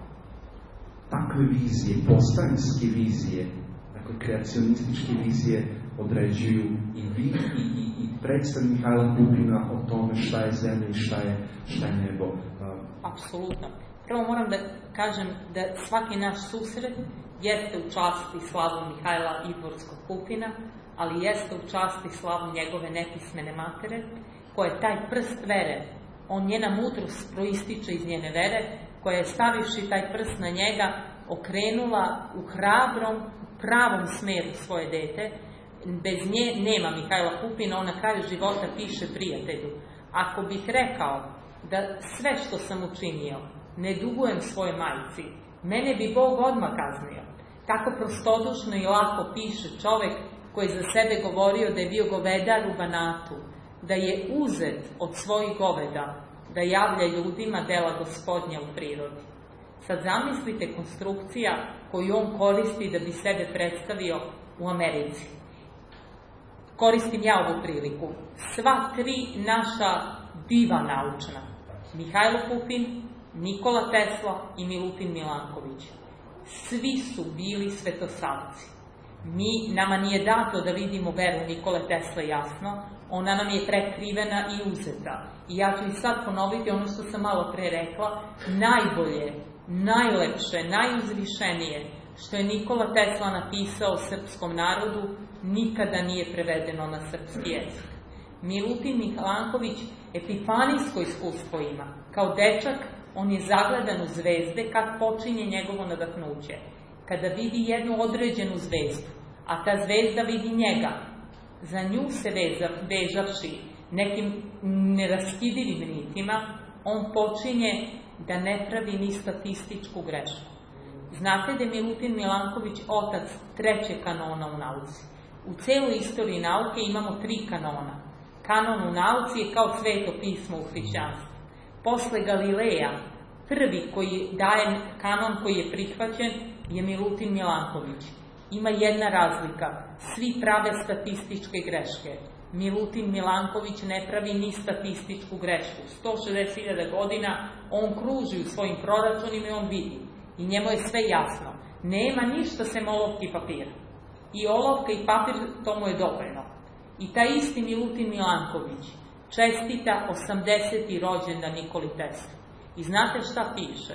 [SPEAKER 1] takve vizije, postanjske vizije, dakle kreacionističke vizije određuju i vi i, i, i predstav Mihajla Pupina o tome šta je zemlja i šta je, šta je nebo. Uh,
[SPEAKER 2] Apsolutno. Prvo moram da kažem da svaki naš susret jeste u čast i slavu Mihajla Idvorskog Pupina, ali jeste u čast i slavu njegove nepismene matere, koja je taj prst vere, on njena mudrost proističe iz njene vere, koja je stavivši taj prst na njega, okrenula u hrabrom, pravom smeru svoje dete, bez nje nema Mihajla Pupina, on na kraju života piše prijatelju: ako bih rekao da sve što sam učinio ne dugujem svojoj majci, mene bi Bog odmah kaznio. Tako prostodušno i lako piše čovek koji je za sebe govorio da je bio govedar u Banatu, da je uzet od svojih goveda, da javlja ljudima dela Gospodnja u prirodi. Sad zamislite konstrukcija koju on koristi da bi sebe predstavio u Americi. Koristim ja ovu priliku. Sva tri naša diva naučna, Mihajlo Pupin, Nikola Tesla i Milutin Milanković, svi su bili svetosavci. Mi, nama nije dato da vidimo veru Nikole Tesla jasno, ona nam je prekrivena i uzeta. I ja ću i sad ponoviti ono što sam malo pre rekla: najbolje, najlepše, najuzvišenije što je Nikola Tesla napisao srpskom narodu nikada nije prevedeno na srpski jezik. Milutin Milanković epifanijsko iskustvo ima. Kao dečak on je zagledan u zvezde kad počinje njegovo nadahnuće. Kada vidi jednu određenu zvezdu, a ta zvezda vidi njega, za nju se veza, vežavši nekim neraskidivim nitima, on počinje da ne pravi ni statističku grešku. Znate da je Milutin Milanković otac trećeg kanona u nauci. U celoj istoriji nauke imamo tri kanona. Kanon u nauci je kao sveto pismo u hrišćanstvu. Posle Galileja, prvi koji daje kanon koji je prihvaćen je Milutin Milanković. Ima jedna razlika: svi prave statističke greške. Milutin Milanković ne pravi ni statističku grešku. sto šezdeset hiljada godina on kruži u svojim proračunima i on vidi. I njemu je sve jasno. Nema ništa sem olovke i papira. I olovka i papir, to mu je dovoljno. I taj isti Milutin Milanković čestita osamdeseti rođendan Nikoli Tesli. I znate šta piše?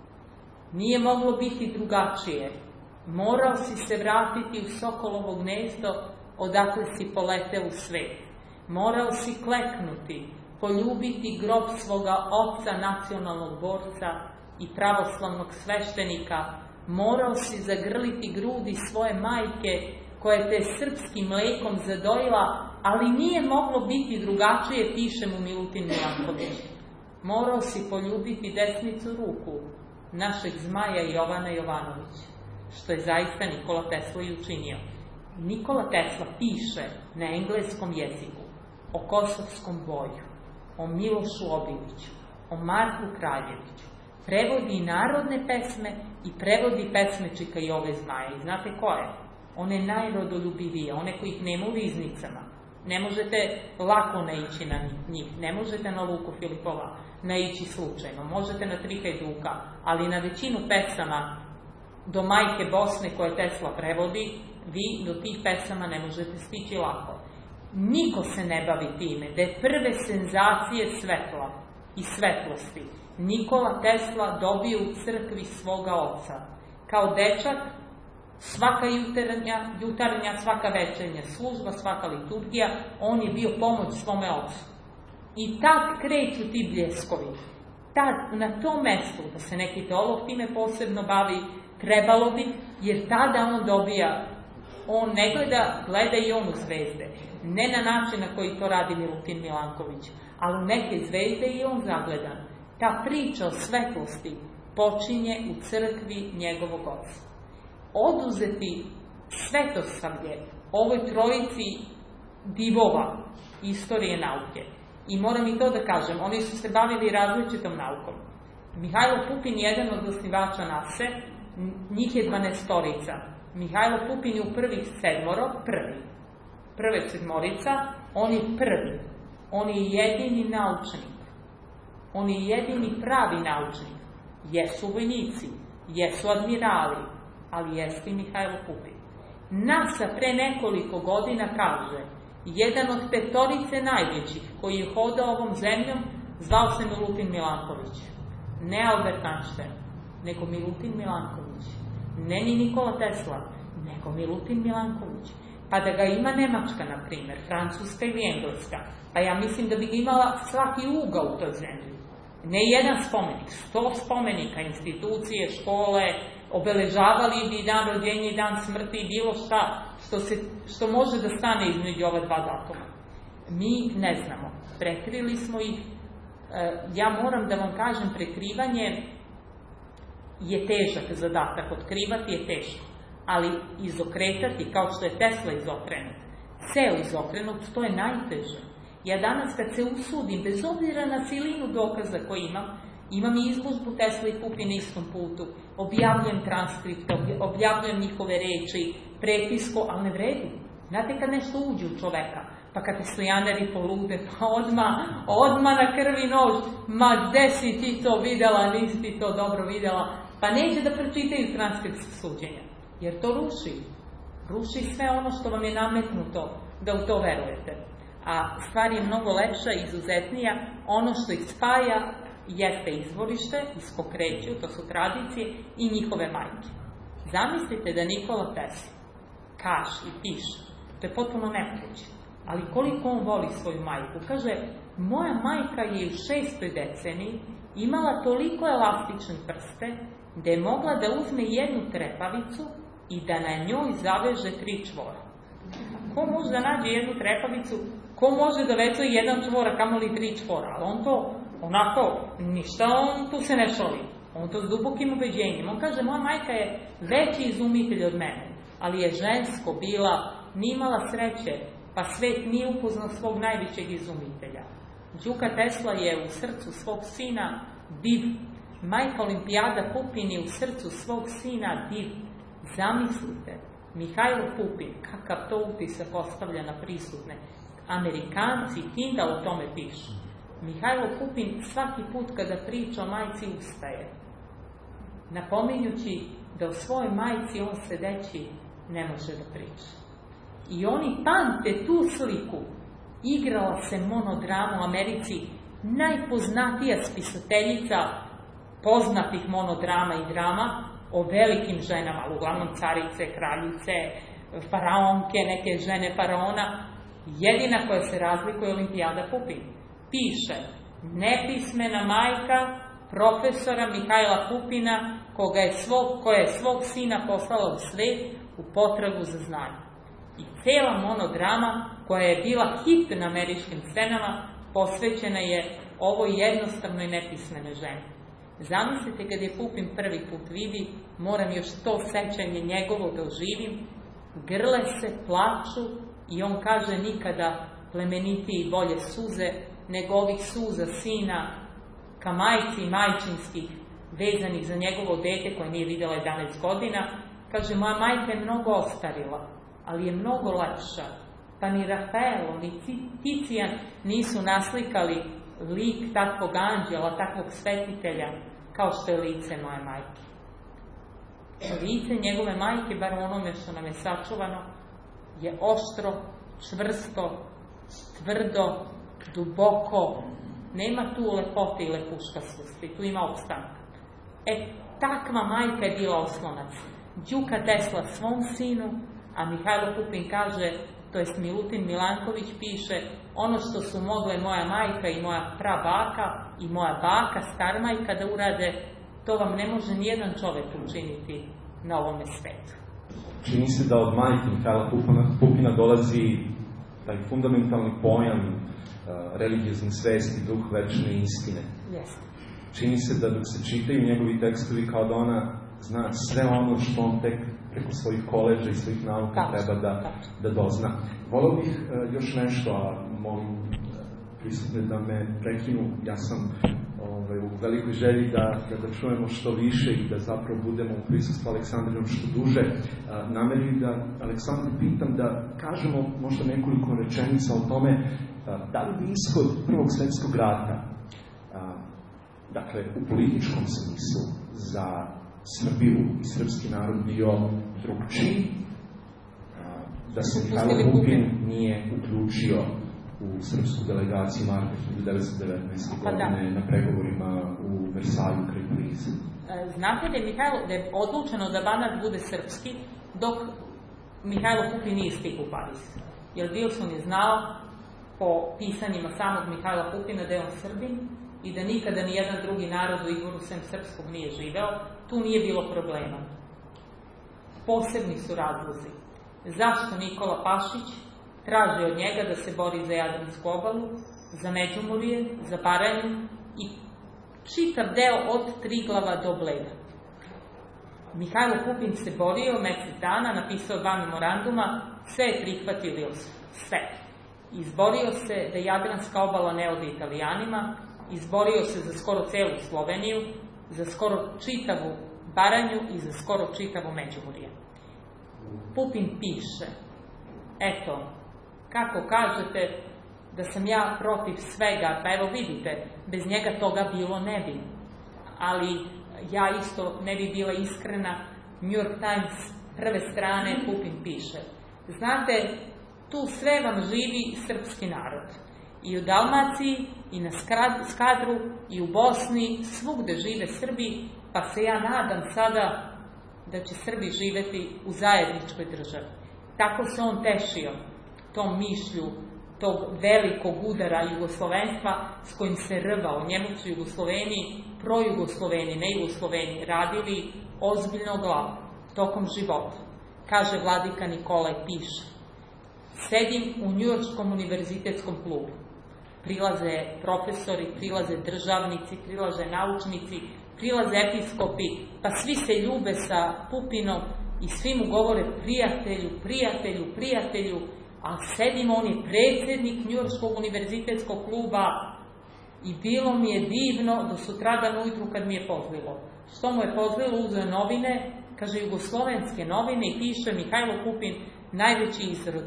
[SPEAKER 2] Nije moglo biti drugačije. Morao si se vratiti u Sokolovo gnezdo odakle si poleteo u svet. Morao si kleknuti, poljubiti grob svoga oca, nacionalnog borca i pravoslavnog sveštenika. Morao si zagrliti grudi svoje majke koja te srpskim mlekom zadojila, ali nije moglo biti drugačije, piše mu Milutin Milanković. Morao si poljubiti desnicu ruku našeg zmaja Jovana Jovanovića, što je zaista Nikola Tesla i učinio. Nikola Tesla piše na engleskom jeziku o Kosovskom boju, o Milošu Obiliću, o Marku Kraljeviću. Prevodi narodne pesme i prevodi pesme Čika Jove Zmaja. I znate koje? One najrodoljubivije, one kojih nema u riznicama. Ne možete lako naići na njih, ne možete na Luku Filipova naići slučajno, možete na Tri Hajduka, ali na većinu pesama do Majke Bosne koje Tesla prevodi, vi do tih pesama ne možete stići lako. Niko se ne bavi time da je prve senzacije svetla i svetlosti Nikola Tesla dobio u crkvi svoga oca. Kao dečak, svaka jutarnja, jutarnja, svaka večernja služba, svaka liturgija, on je bio pomoć svome ocu. I tad kreću ti bljeskovi. Tad, na tom mestu, da se neki teolog time posebno bavi, trebalo bi, jer tada on dobija, on ne gleda, gleda i on u zvezde. Ne na način na koji to radi Milutin Milanković, ali u neke zvezde i on zagledan. Ta priča o svetlosti počinje u crkvi njegovog oca. Oduzeti svetosavlje ovoj trojici divova istorije nauke. I moram i to da kažem, oni su se bavili različitom naukom. Mihajlo Pupin je jedan od osnivača nase, njih je dvanaestorica. Mihajlo Pupin je u prvih sedmoro, prvi. Prve sedmorica, on je prvi. On je jedini naučnik. On je jedini pravi naučnik. Jesu vojnici, jesu admirali, ali jeste i Mihajlo Pupin. NASA pre nekoliko godina kaže, jedan od petorice najvećih koji je hodao ovom zemljom zvao se Milutin Milanković. Ne Albert Einstein, nego Milutin Milanković. Ne ni Nikola Tesla, nego Milutin Milanković. Pa da ga ima Nemačka, na primjer, Francuska ili Engleska, pa ja mislim da bi ga imala svaki ugao u toj zemlji. Ne jedan spomenik, sto spomenika, institucije, škole, obeležavali bi dan rođenja i dan smrti i bilo šta što što, se, što može da stane između ova dva datuma. Mi ne znamo. Prekrili smo ih. Ja moram da vam kažem, prekrivanje je težak zadatak. Otkrivati je teško. Ali izokretati, kao što je Tesla izokrenut, ceo izokrenut, to je najteže. Ja danas kad se usudim, bez obzira na silinu dokaza koje imam, imam i izložbu Tesla i Pupin na istom putu, objavljujem transkripte, objavljujem njihove reči, prepisko, ali ne vredi. Znate kad nešto uđe u čoveka, pa kad te slijaneri polude, pa odmah, odmah na krvi nož, ma gde si ti to videla, nisi ti to dobro videla, pa neće da pročitaju transkript suđenja, jer to ruši. Ruši sve ono što vam je nametnuto, da u to verujete. A stvar je mnogo lepša, izuzetnija, ono što ih spaja jeste izvorište, iskokreću, to su tradicije i njihove majke. Zamislite da Nikola Tesla kaže i piše, to je potpuno nemoguće, ali koliko on voli svoju majku. Kaže, moja majka je u šestoj deceniji imala toliko elastične prste da je mogla da uzme jednu trepavicu i da na njoj zaveže tri čvora. Ko može da nađe jednu trepavicu, ko može da vezuje jedan čvor, a kamoli tri čvora, ali on to onako, ništa, on tu se ne šali. On to s dubokim ubeđenjem. On kaže, moja majka je veći izumitelj od mene, ali je žensko bila, nije imala sreće, pa svet nije upoznao svog najvećeg izumitelja. Đuka Tesla je u srcu svog sina div. Majka Olimpijada Pupin je u srcu svog sina div. Zamislite, Mihajlo Pupin, kakav to utisak ostavlja na prisutne. Amerikanci, Kindle o tome pišu. Mihajlo Pupin svaki put kada priča o majci ustaje, napominjući da o svojoj majci on sedeći ne može da priča. I oni pamte tu sliku. Igrala se monodrama u Americi, najpoznatija spisateljica poznatih monodrama i drama o velikim ženama, uglavnom carice, kraljice, faraonke, neke žene faraona. Jedina koja se razlikuje je Olimpijada Pupin. Piše, nepismena majka profesora Mihajla Pupina, koga je svog, koja je svog sina poslala u svet u potragu za znanje. I cela monodrama, koja je bila hit na američkim scenama, posvećena je ovoj jednostavnoj nepismene ženi. Zamislite kad je Pupin prvi put vidi, moram još to sećanje njegovo da oživim, grle se, plaču i on kaže nikada plemenitiji i bolje suze nego ovih suza sina ka majci majčinskih vezanih za njegovo dete koje nije vidjela jedanaest godina. Kaže, moja majka je mnogo ostarila, ali je mnogo lepša. Pa ni Rafaelo, ni Ticijan nisu naslikali lik takvog anđela, takvog svetitelja, kao što je lice moje majke. Lice njegove majke, bar onome što nam je sačuvano, je oštro, čvrsto, tvrdo, duboko. Nema tu lepote i lepuškastosti, tu ima opstanka. E, takva majka je bila oslonac. Đuka Tesla svom sinu, a Mihajlo Pupin kaže, to jest Milutin Milanković piše, ono što su mogle moja majka i moja prabaka i moja baka, starmajka da urade, to vam ne može nijedan čovek učiniti na ovome svetu.
[SPEAKER 1] Čini se da od majke Mihajla Pupina dolazi taj fundamentalni pojam uh, religiozne svesti, duh večne istine.
[SPEAKER 2] Jeste.
[SPEAKER 1] Čini se da dok se čitaju njegovi tekstovi kao da ona zna sve ono što on tek preko svojih koleđa i svojih nauka Kač, treba da, da dozna. Volao bih uh, još nešto, a molim uh, prisutne da me prekinu. Ja sam ovaj, u velikoj želji da, da čujemo što više i da zapravo budemo u prisustvu Aleksandrinom što duže. Uh, namerili da Aleksandru pitam da kažemo možda nekoliko rečenica o tome uh, da li bi ishod Prvog svjetskog rata, uh, dakle u političkom smislu za Srbiju i srpski narod bio drugčiji, da se Mihajlo Pupin nije uključio u srpsku delegaciju marta hiljadu devetsto devetnaeste. godine na pregovorima u Versalju kraj Pariza.
[SPEAKER 2] Znate da je, Mihajlo, da je odlučeno da Banat bude srpski, dok Mihajlo Pupin nije stigao u Pariz. Jer Wilson je znao po pisanjima samog Mihajla Pupina da je on Srbin i da nikada ni jedan drugi narod u Igoru sem srpskog nije živeo. Tu nije bilo problema. Posebni su razlozi. zašto Nikola Pašić traži od njega da se bori za Jadransku obalu, za Međimurje, za Baranju i čitav deo od Triglava do Bleda. Mihajlo Pupin se borio mesec dana, napisao dva memoranduma, sve je prihvatio, sve. Izborio se da Jadranska obala ne ode Italijanima, izborio se za skoro celu Sloveniju, za skoro čitavu Baranju i za skoro čitavu Međimurje. Pupin piše, eto, kako kažete da sam ja protiv svega, pa evo vidite, bez njega toga bilo ne bi. Ali ja isto ne bi bila iskrena. New York Times prve strane Pupin piše, znate, tu sve vam živi srpski narod. I u Dalmaciji, i na Skadru, i u Bosni, svugde žive Srbi, pa se ja nadam sada da će Srbi živeti u zajedničkoj državi. Tako se on tešio tom mišlju tog velikog udara jugoslovenstva s kojim se rvao. Njemu su Jugosloveni, projugosloveni, ne Jugosloveni, radili ozbiljno glavu tokom života. Kaže vladika Nikolaj, piše, sedim u Njujorškom univerzitetskom klubu. Prilaze profesori, prilaze državnici, prilaze naučnici, prilaze episkopi, pa svi se ljube sa Pupinom i svi mu govore prijatelju, prijatelju, prijatelju, a sedimo, on je predsjednik Njujorškog univerzitetskog kluba i bilo mi je divno do sutradan ujutru kad mi je pozlilo. Što mu je pozlilo? Uzeo novine, kaže jugoslovenske novine i piše Mihajlo Pupin, najveći izrod.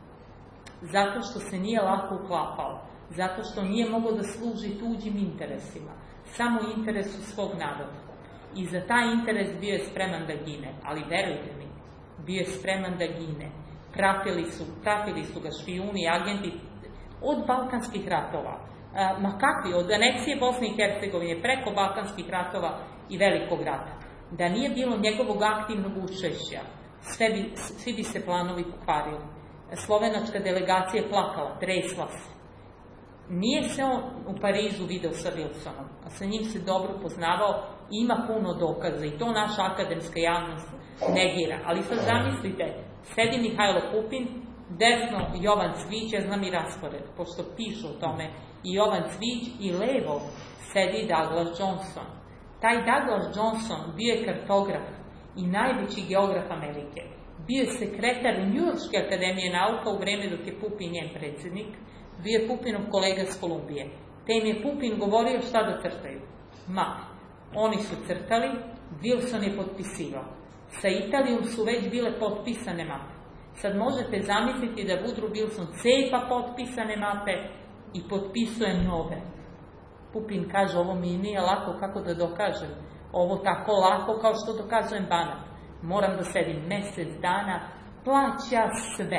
[SPEAKER 2] Zato što se nije lako uklapao, zato što nije mogao da služi tuđim interesima, samo interesu svog naroda. I za taj interes bio je spreman da gine, ali verujte mi, bio je spreman da gine. Pratili su, pratili su ga špijuni i agenti od Balkanskih ratova. E, ma kakvi, od aneksije Bosne i Hercegovine preko Balkanskih ratova i Velikog rata. Da nije bilo njegovog aktivnog učešća, sve bi, svi bi se planovi pokvarili. Slovenačka delegacija je plakala, tresla se. Nije se on u Parizu video sa Wilsonom, a sa njim se dobro poznavao i ima puno dokaza i to naša akademska javnost negira. Ali sad zamislite, sedi Mihajlo Pupin, desno Jovan Cvić, ja znam i raspored, pošto pišu o tome, i Jovan Cvić, i levo sedi Douglas Johnson. Taj Douglas Johnson bio je kartograf i najveći geograf Amerike. Bio je sekretar Njujorške akademije nauka u vreme dok je Pupin njen predsjednik, bio je Pupinov kolega s Kolumbije. Te im je Pupin govorio šta da crtaju. Ma, oni su crtali, Wilson je potpisivao. Sa Italijom su već bile potpisane mape. Sad možete zamisliti da Woodrow Wilson cepa potpisane mape i potpisuje nove. Pupin kaže, ovo mi nije lako, kako da dokažem. Ovo tako lako kao što dokazujem Banat. Moram da sedim mesec dana, plaća sve.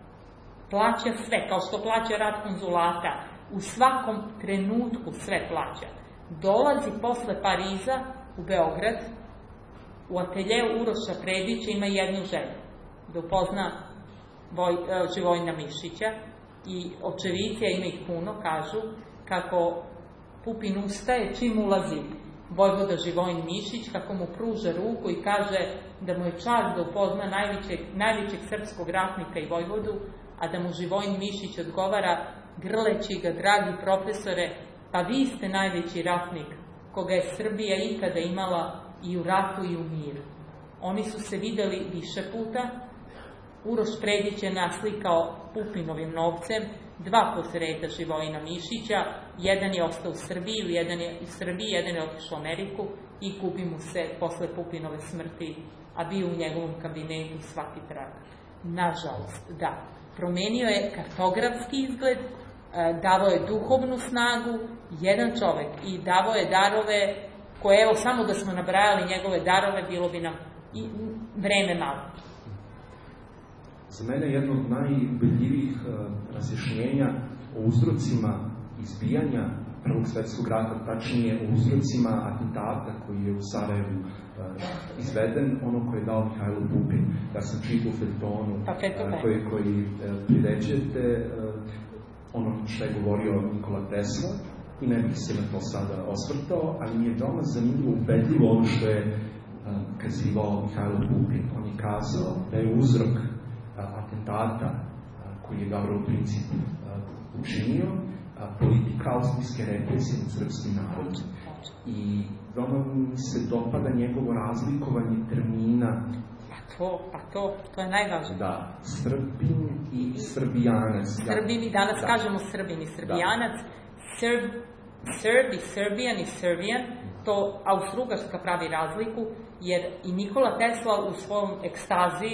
[SPEAKER 2] Plaća sve, kao što plaća rad konzulata. U svakom trenutku sve plaća. Dolazi posle Pariza u Beograd, u ateljeu Uroša Predića ima jednu želju, da upozna Voj, Živojina Mišića i očevici, a ima ih puno, kažu kako Pupin ustaje čim ulazi vojvoda Živojin Mišić, kako mu pruže ruku i kaže da mu je čast da upozna najvećeg, najvećeg srpskog ratnika i vojvodu, a da mu Živojin Mišić odgovara grleći ga, dragi profesore, pa vi ste najveći ratnik koga je Srbija ikada imala i u ratu i u miru. Oni su se videli više puta. Uroš Predić je naslikao Pupinovim novcem dva posreda Živojina Mišića, jedan je ostao u Srbiji, jedan je u Srbiji, jedan je otišao u Ameriku i gubi mu se posle Pupinove smrti, a bio u njegovom kabinetu svaki trag. Nažalost, da. Promenio je kartografski izgled, davao je duhovnu snagu, jedan čovek, i davao je darove koje, evo, samo da smo nabrajali njegove darove, bilo bi nam i vreme malo.
[SPEAKER 1] Za mene jedno od najubedljivijih razjašnjenja o uzrocima izbijanja Prvog svjetskog rata, tačnije o uzrocima atentata koji je u Sarajevu izveden, ono koje je dao Mihajlo Pupin. Ja sam čitao u feljtonu koji, koji priređujete ono što je govorio Nikola Tesla, i ne bih se na to sada osvrtao, ali mi je veoma zanimljivo, ubedljivo ono što je kazivao Mihajlo Pupin. On je kazao da je uzrok atentata koji je Gavrilo Princip učinio, politika austrijske represije nad srpskim narodom. I veoma mi se dopada njegovo razlikovanje termina.
[SPEAKER 2] Pa to, pa to, to je najvažnije.
[SPEAKER 1] Da, Srbin i Srbijanac.
[SPEAKER 2] Srbin i danas da. Kažemo Srbin i Srbijanac. Srb, Srb i Srbijan i Srbijan, to Austrougarska pravi razliku, jer i Nikola Tesla u svojom ekstazi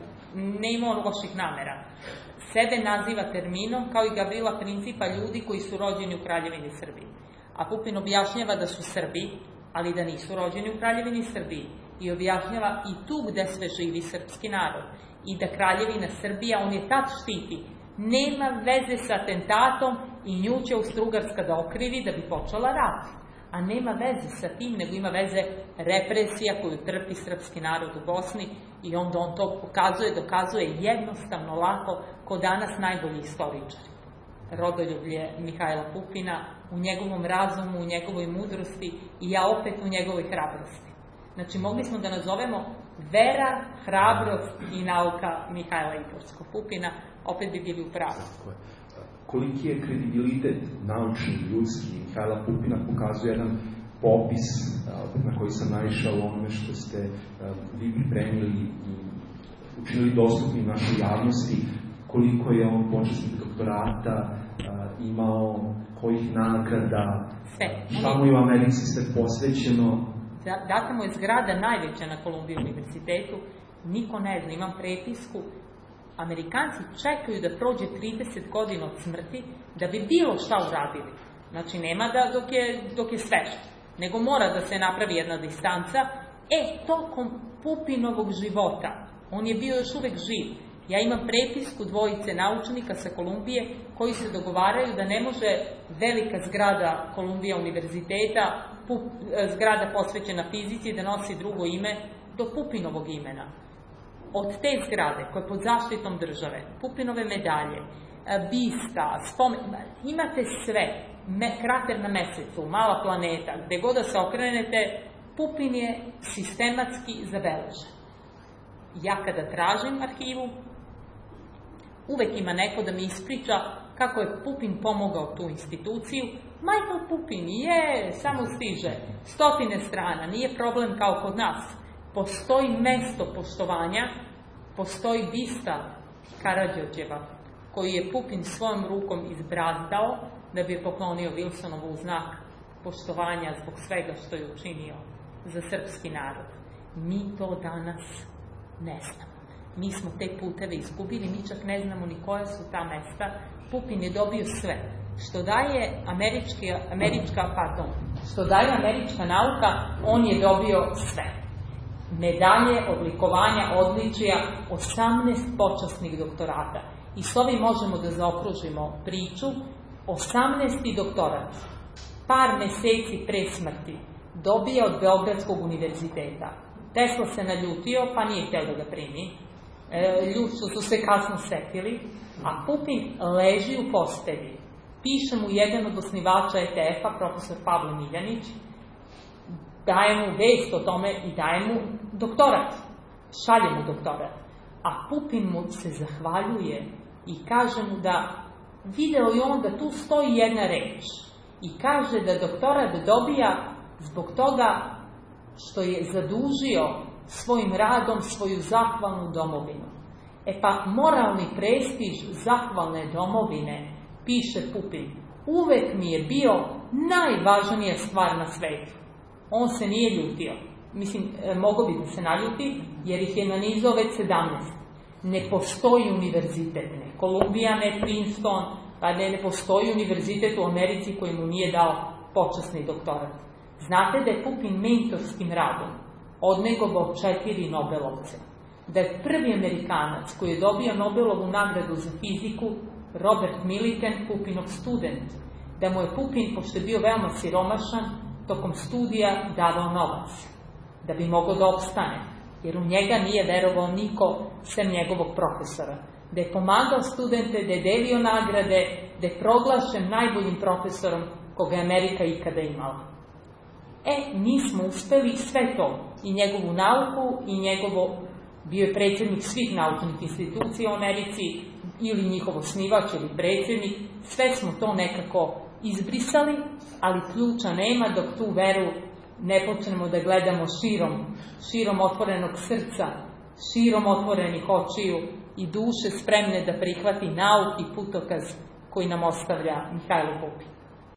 [SPEAKER 2] ne imao loših namera. Sebe naziva terminom, kao i Gavrila Principa, ljudi koji su rođeni u Kraljevini Srbiji. A Pupin objašnjava da su Srbi, ali da nisu rođeni u Kraljevini Srbiji. I objašnjava i tu gde sve živi srpski narod. I da Kraljevina Srbija, on je tad štiti, nema veze sa atentatom i nju će Austrougarska da okrivi da bi počela rat. A nema veze sa tim, nego ima veze represija koju trpi srpski narod u Bosni i onda on to pokazuje, dokazuje jednostavno, lako, ko danas najbolji istoričari. Rodoljublje Mihajla Pupina, u njegovom razumu, u njegovoj mudrosti i ja opet u njegovoj hrabrosti. Znači, mogli smo da nazovemo vera, hrabrost i nauka Mihajla Iporskog Pupina, opet bi bili u pravu.
[SPEAKER 1] Koliki je kredibilitet naučni, ljudski, Mihajla Pupina pokazuje jedan popis na koji sam naišao u onome što ste vi pripremili i učinili dostupnim našoj javnosti, koliko je on počasnih doktorata imao, kojih nagrada, šta mu je u Americi sve posvećeno.
[SPEAKER 2] Data mu je zgrada najveća na Columbia univerzitetu, niko ne zna, imam prepisku. Amerikanci čekaju da prođe trideset godina od smrti da bi bilo šta uradili. Znači, nema da dok je, dok je sveže, nego mora da se napravi jedna distanca. E, tokom Pupinovog života, on je bio još uvek živ. Ja imam prepisku dvojice naučnika sa Kolumbije koji se dogovaraju da ne može velika zgrada Columbia univerziteta, pup, zgrada posvećena fizici, da nosi drugo ime do Pupinovog imena. Od te zgrade, koje je pod zaštitom države, Pupinove medalje, bista, spomen, imate sve, me, krater na mesecu, mala planeta, gde god da se okrenete, Pupin je sistematski zabeležen. Ja kada tražim arhivu, uvek ima neko da mi ispriča kako je Pupin pomogao tu instituciju. Michael Pupin je, samo stiže, stotine strana, nije problem kao kod nas. Postoji mesto poštovanja, postoji bista Karađorđeva, koju je Pupin svojom rukom izbrazdao da bi je poklonio Wilsonovu u znak poštovanja zbog svega što je učinio za srpski narod. Mi to danas ne znamo. Mi smo te puteve izgubili, mi čak ne znamo ni koja su ta mesta. Pupin je dobio sve. Što daje američki, američka, pardon, što daje američka nauka, on je dobio sve. Medalje, odlikovanja, odličija, osamnaest počasnih doktorata. I s ovim možemo da zaokružimo priču. osamnaesti doktorat, par meseci pre smrti, dobija od Beogradskog univerziteta. Tesla se naljutio, pa nije hteo da ga primi. E, ljudi su se kasno setili, a Pupin leži u postelji. Piše mu jedan od osnivača E T F-a, profesor Pavle Miljanić, daje mu vest o tome i daje mu doktorat, šalje mu doktorat. A Pupin mu se zahvaljuje i kaže mu da video je on da tu stoji jedna reč i kaže da doktorat dobija zbog toga što je zadužio svojim radom svoju zahvalnu domovinu. E pa, moralni prestiž zahvalne domovine, piše Pupin, uvek mi je bio najvažnija stvar na svetu. On se nije ljutio. Mislim, mogo bi da se naljuti, jer ih je nanizao već sedamnaest. Ne postoji univerzitet, ne Columbia, ne Princeton, pa ne, ne postoji univerzitet u Americi koji mu nije dao počasni doktorat. Znate da je Pupin mentorskim radom odnegovao četiri Nobelovce. Da je prvi Amerikanac koji je dobio Nobelovu nagradu za fiziku, Robert Millikan, Pupinov student. Da mu je Pupin, pošto je bio veoma siromašan, tokom studija davao novac, da bi mogao da opstane, jer u njega nije verovao niko sem njegovog profesora. Da je pomagao studente, da je delio nagrade, da je proglašen najboljim profesorom koga je Amerika ikada imala. E, mi smo uspeli sve to, i njegovu nauku, i njegovo bio je predsjednik svih naučnih institucija u Americi, ili njihov osnivač ili predsjednik, sve smo to nekako izbrisali, ali ključa nema dok tu veru ne počnemo da gledamo širom, širom otvorenog srca, širom otvorenih očiju i duše spremne da prihvati nauk i putokaz koji nam ostavlja Mihajlo Pupin.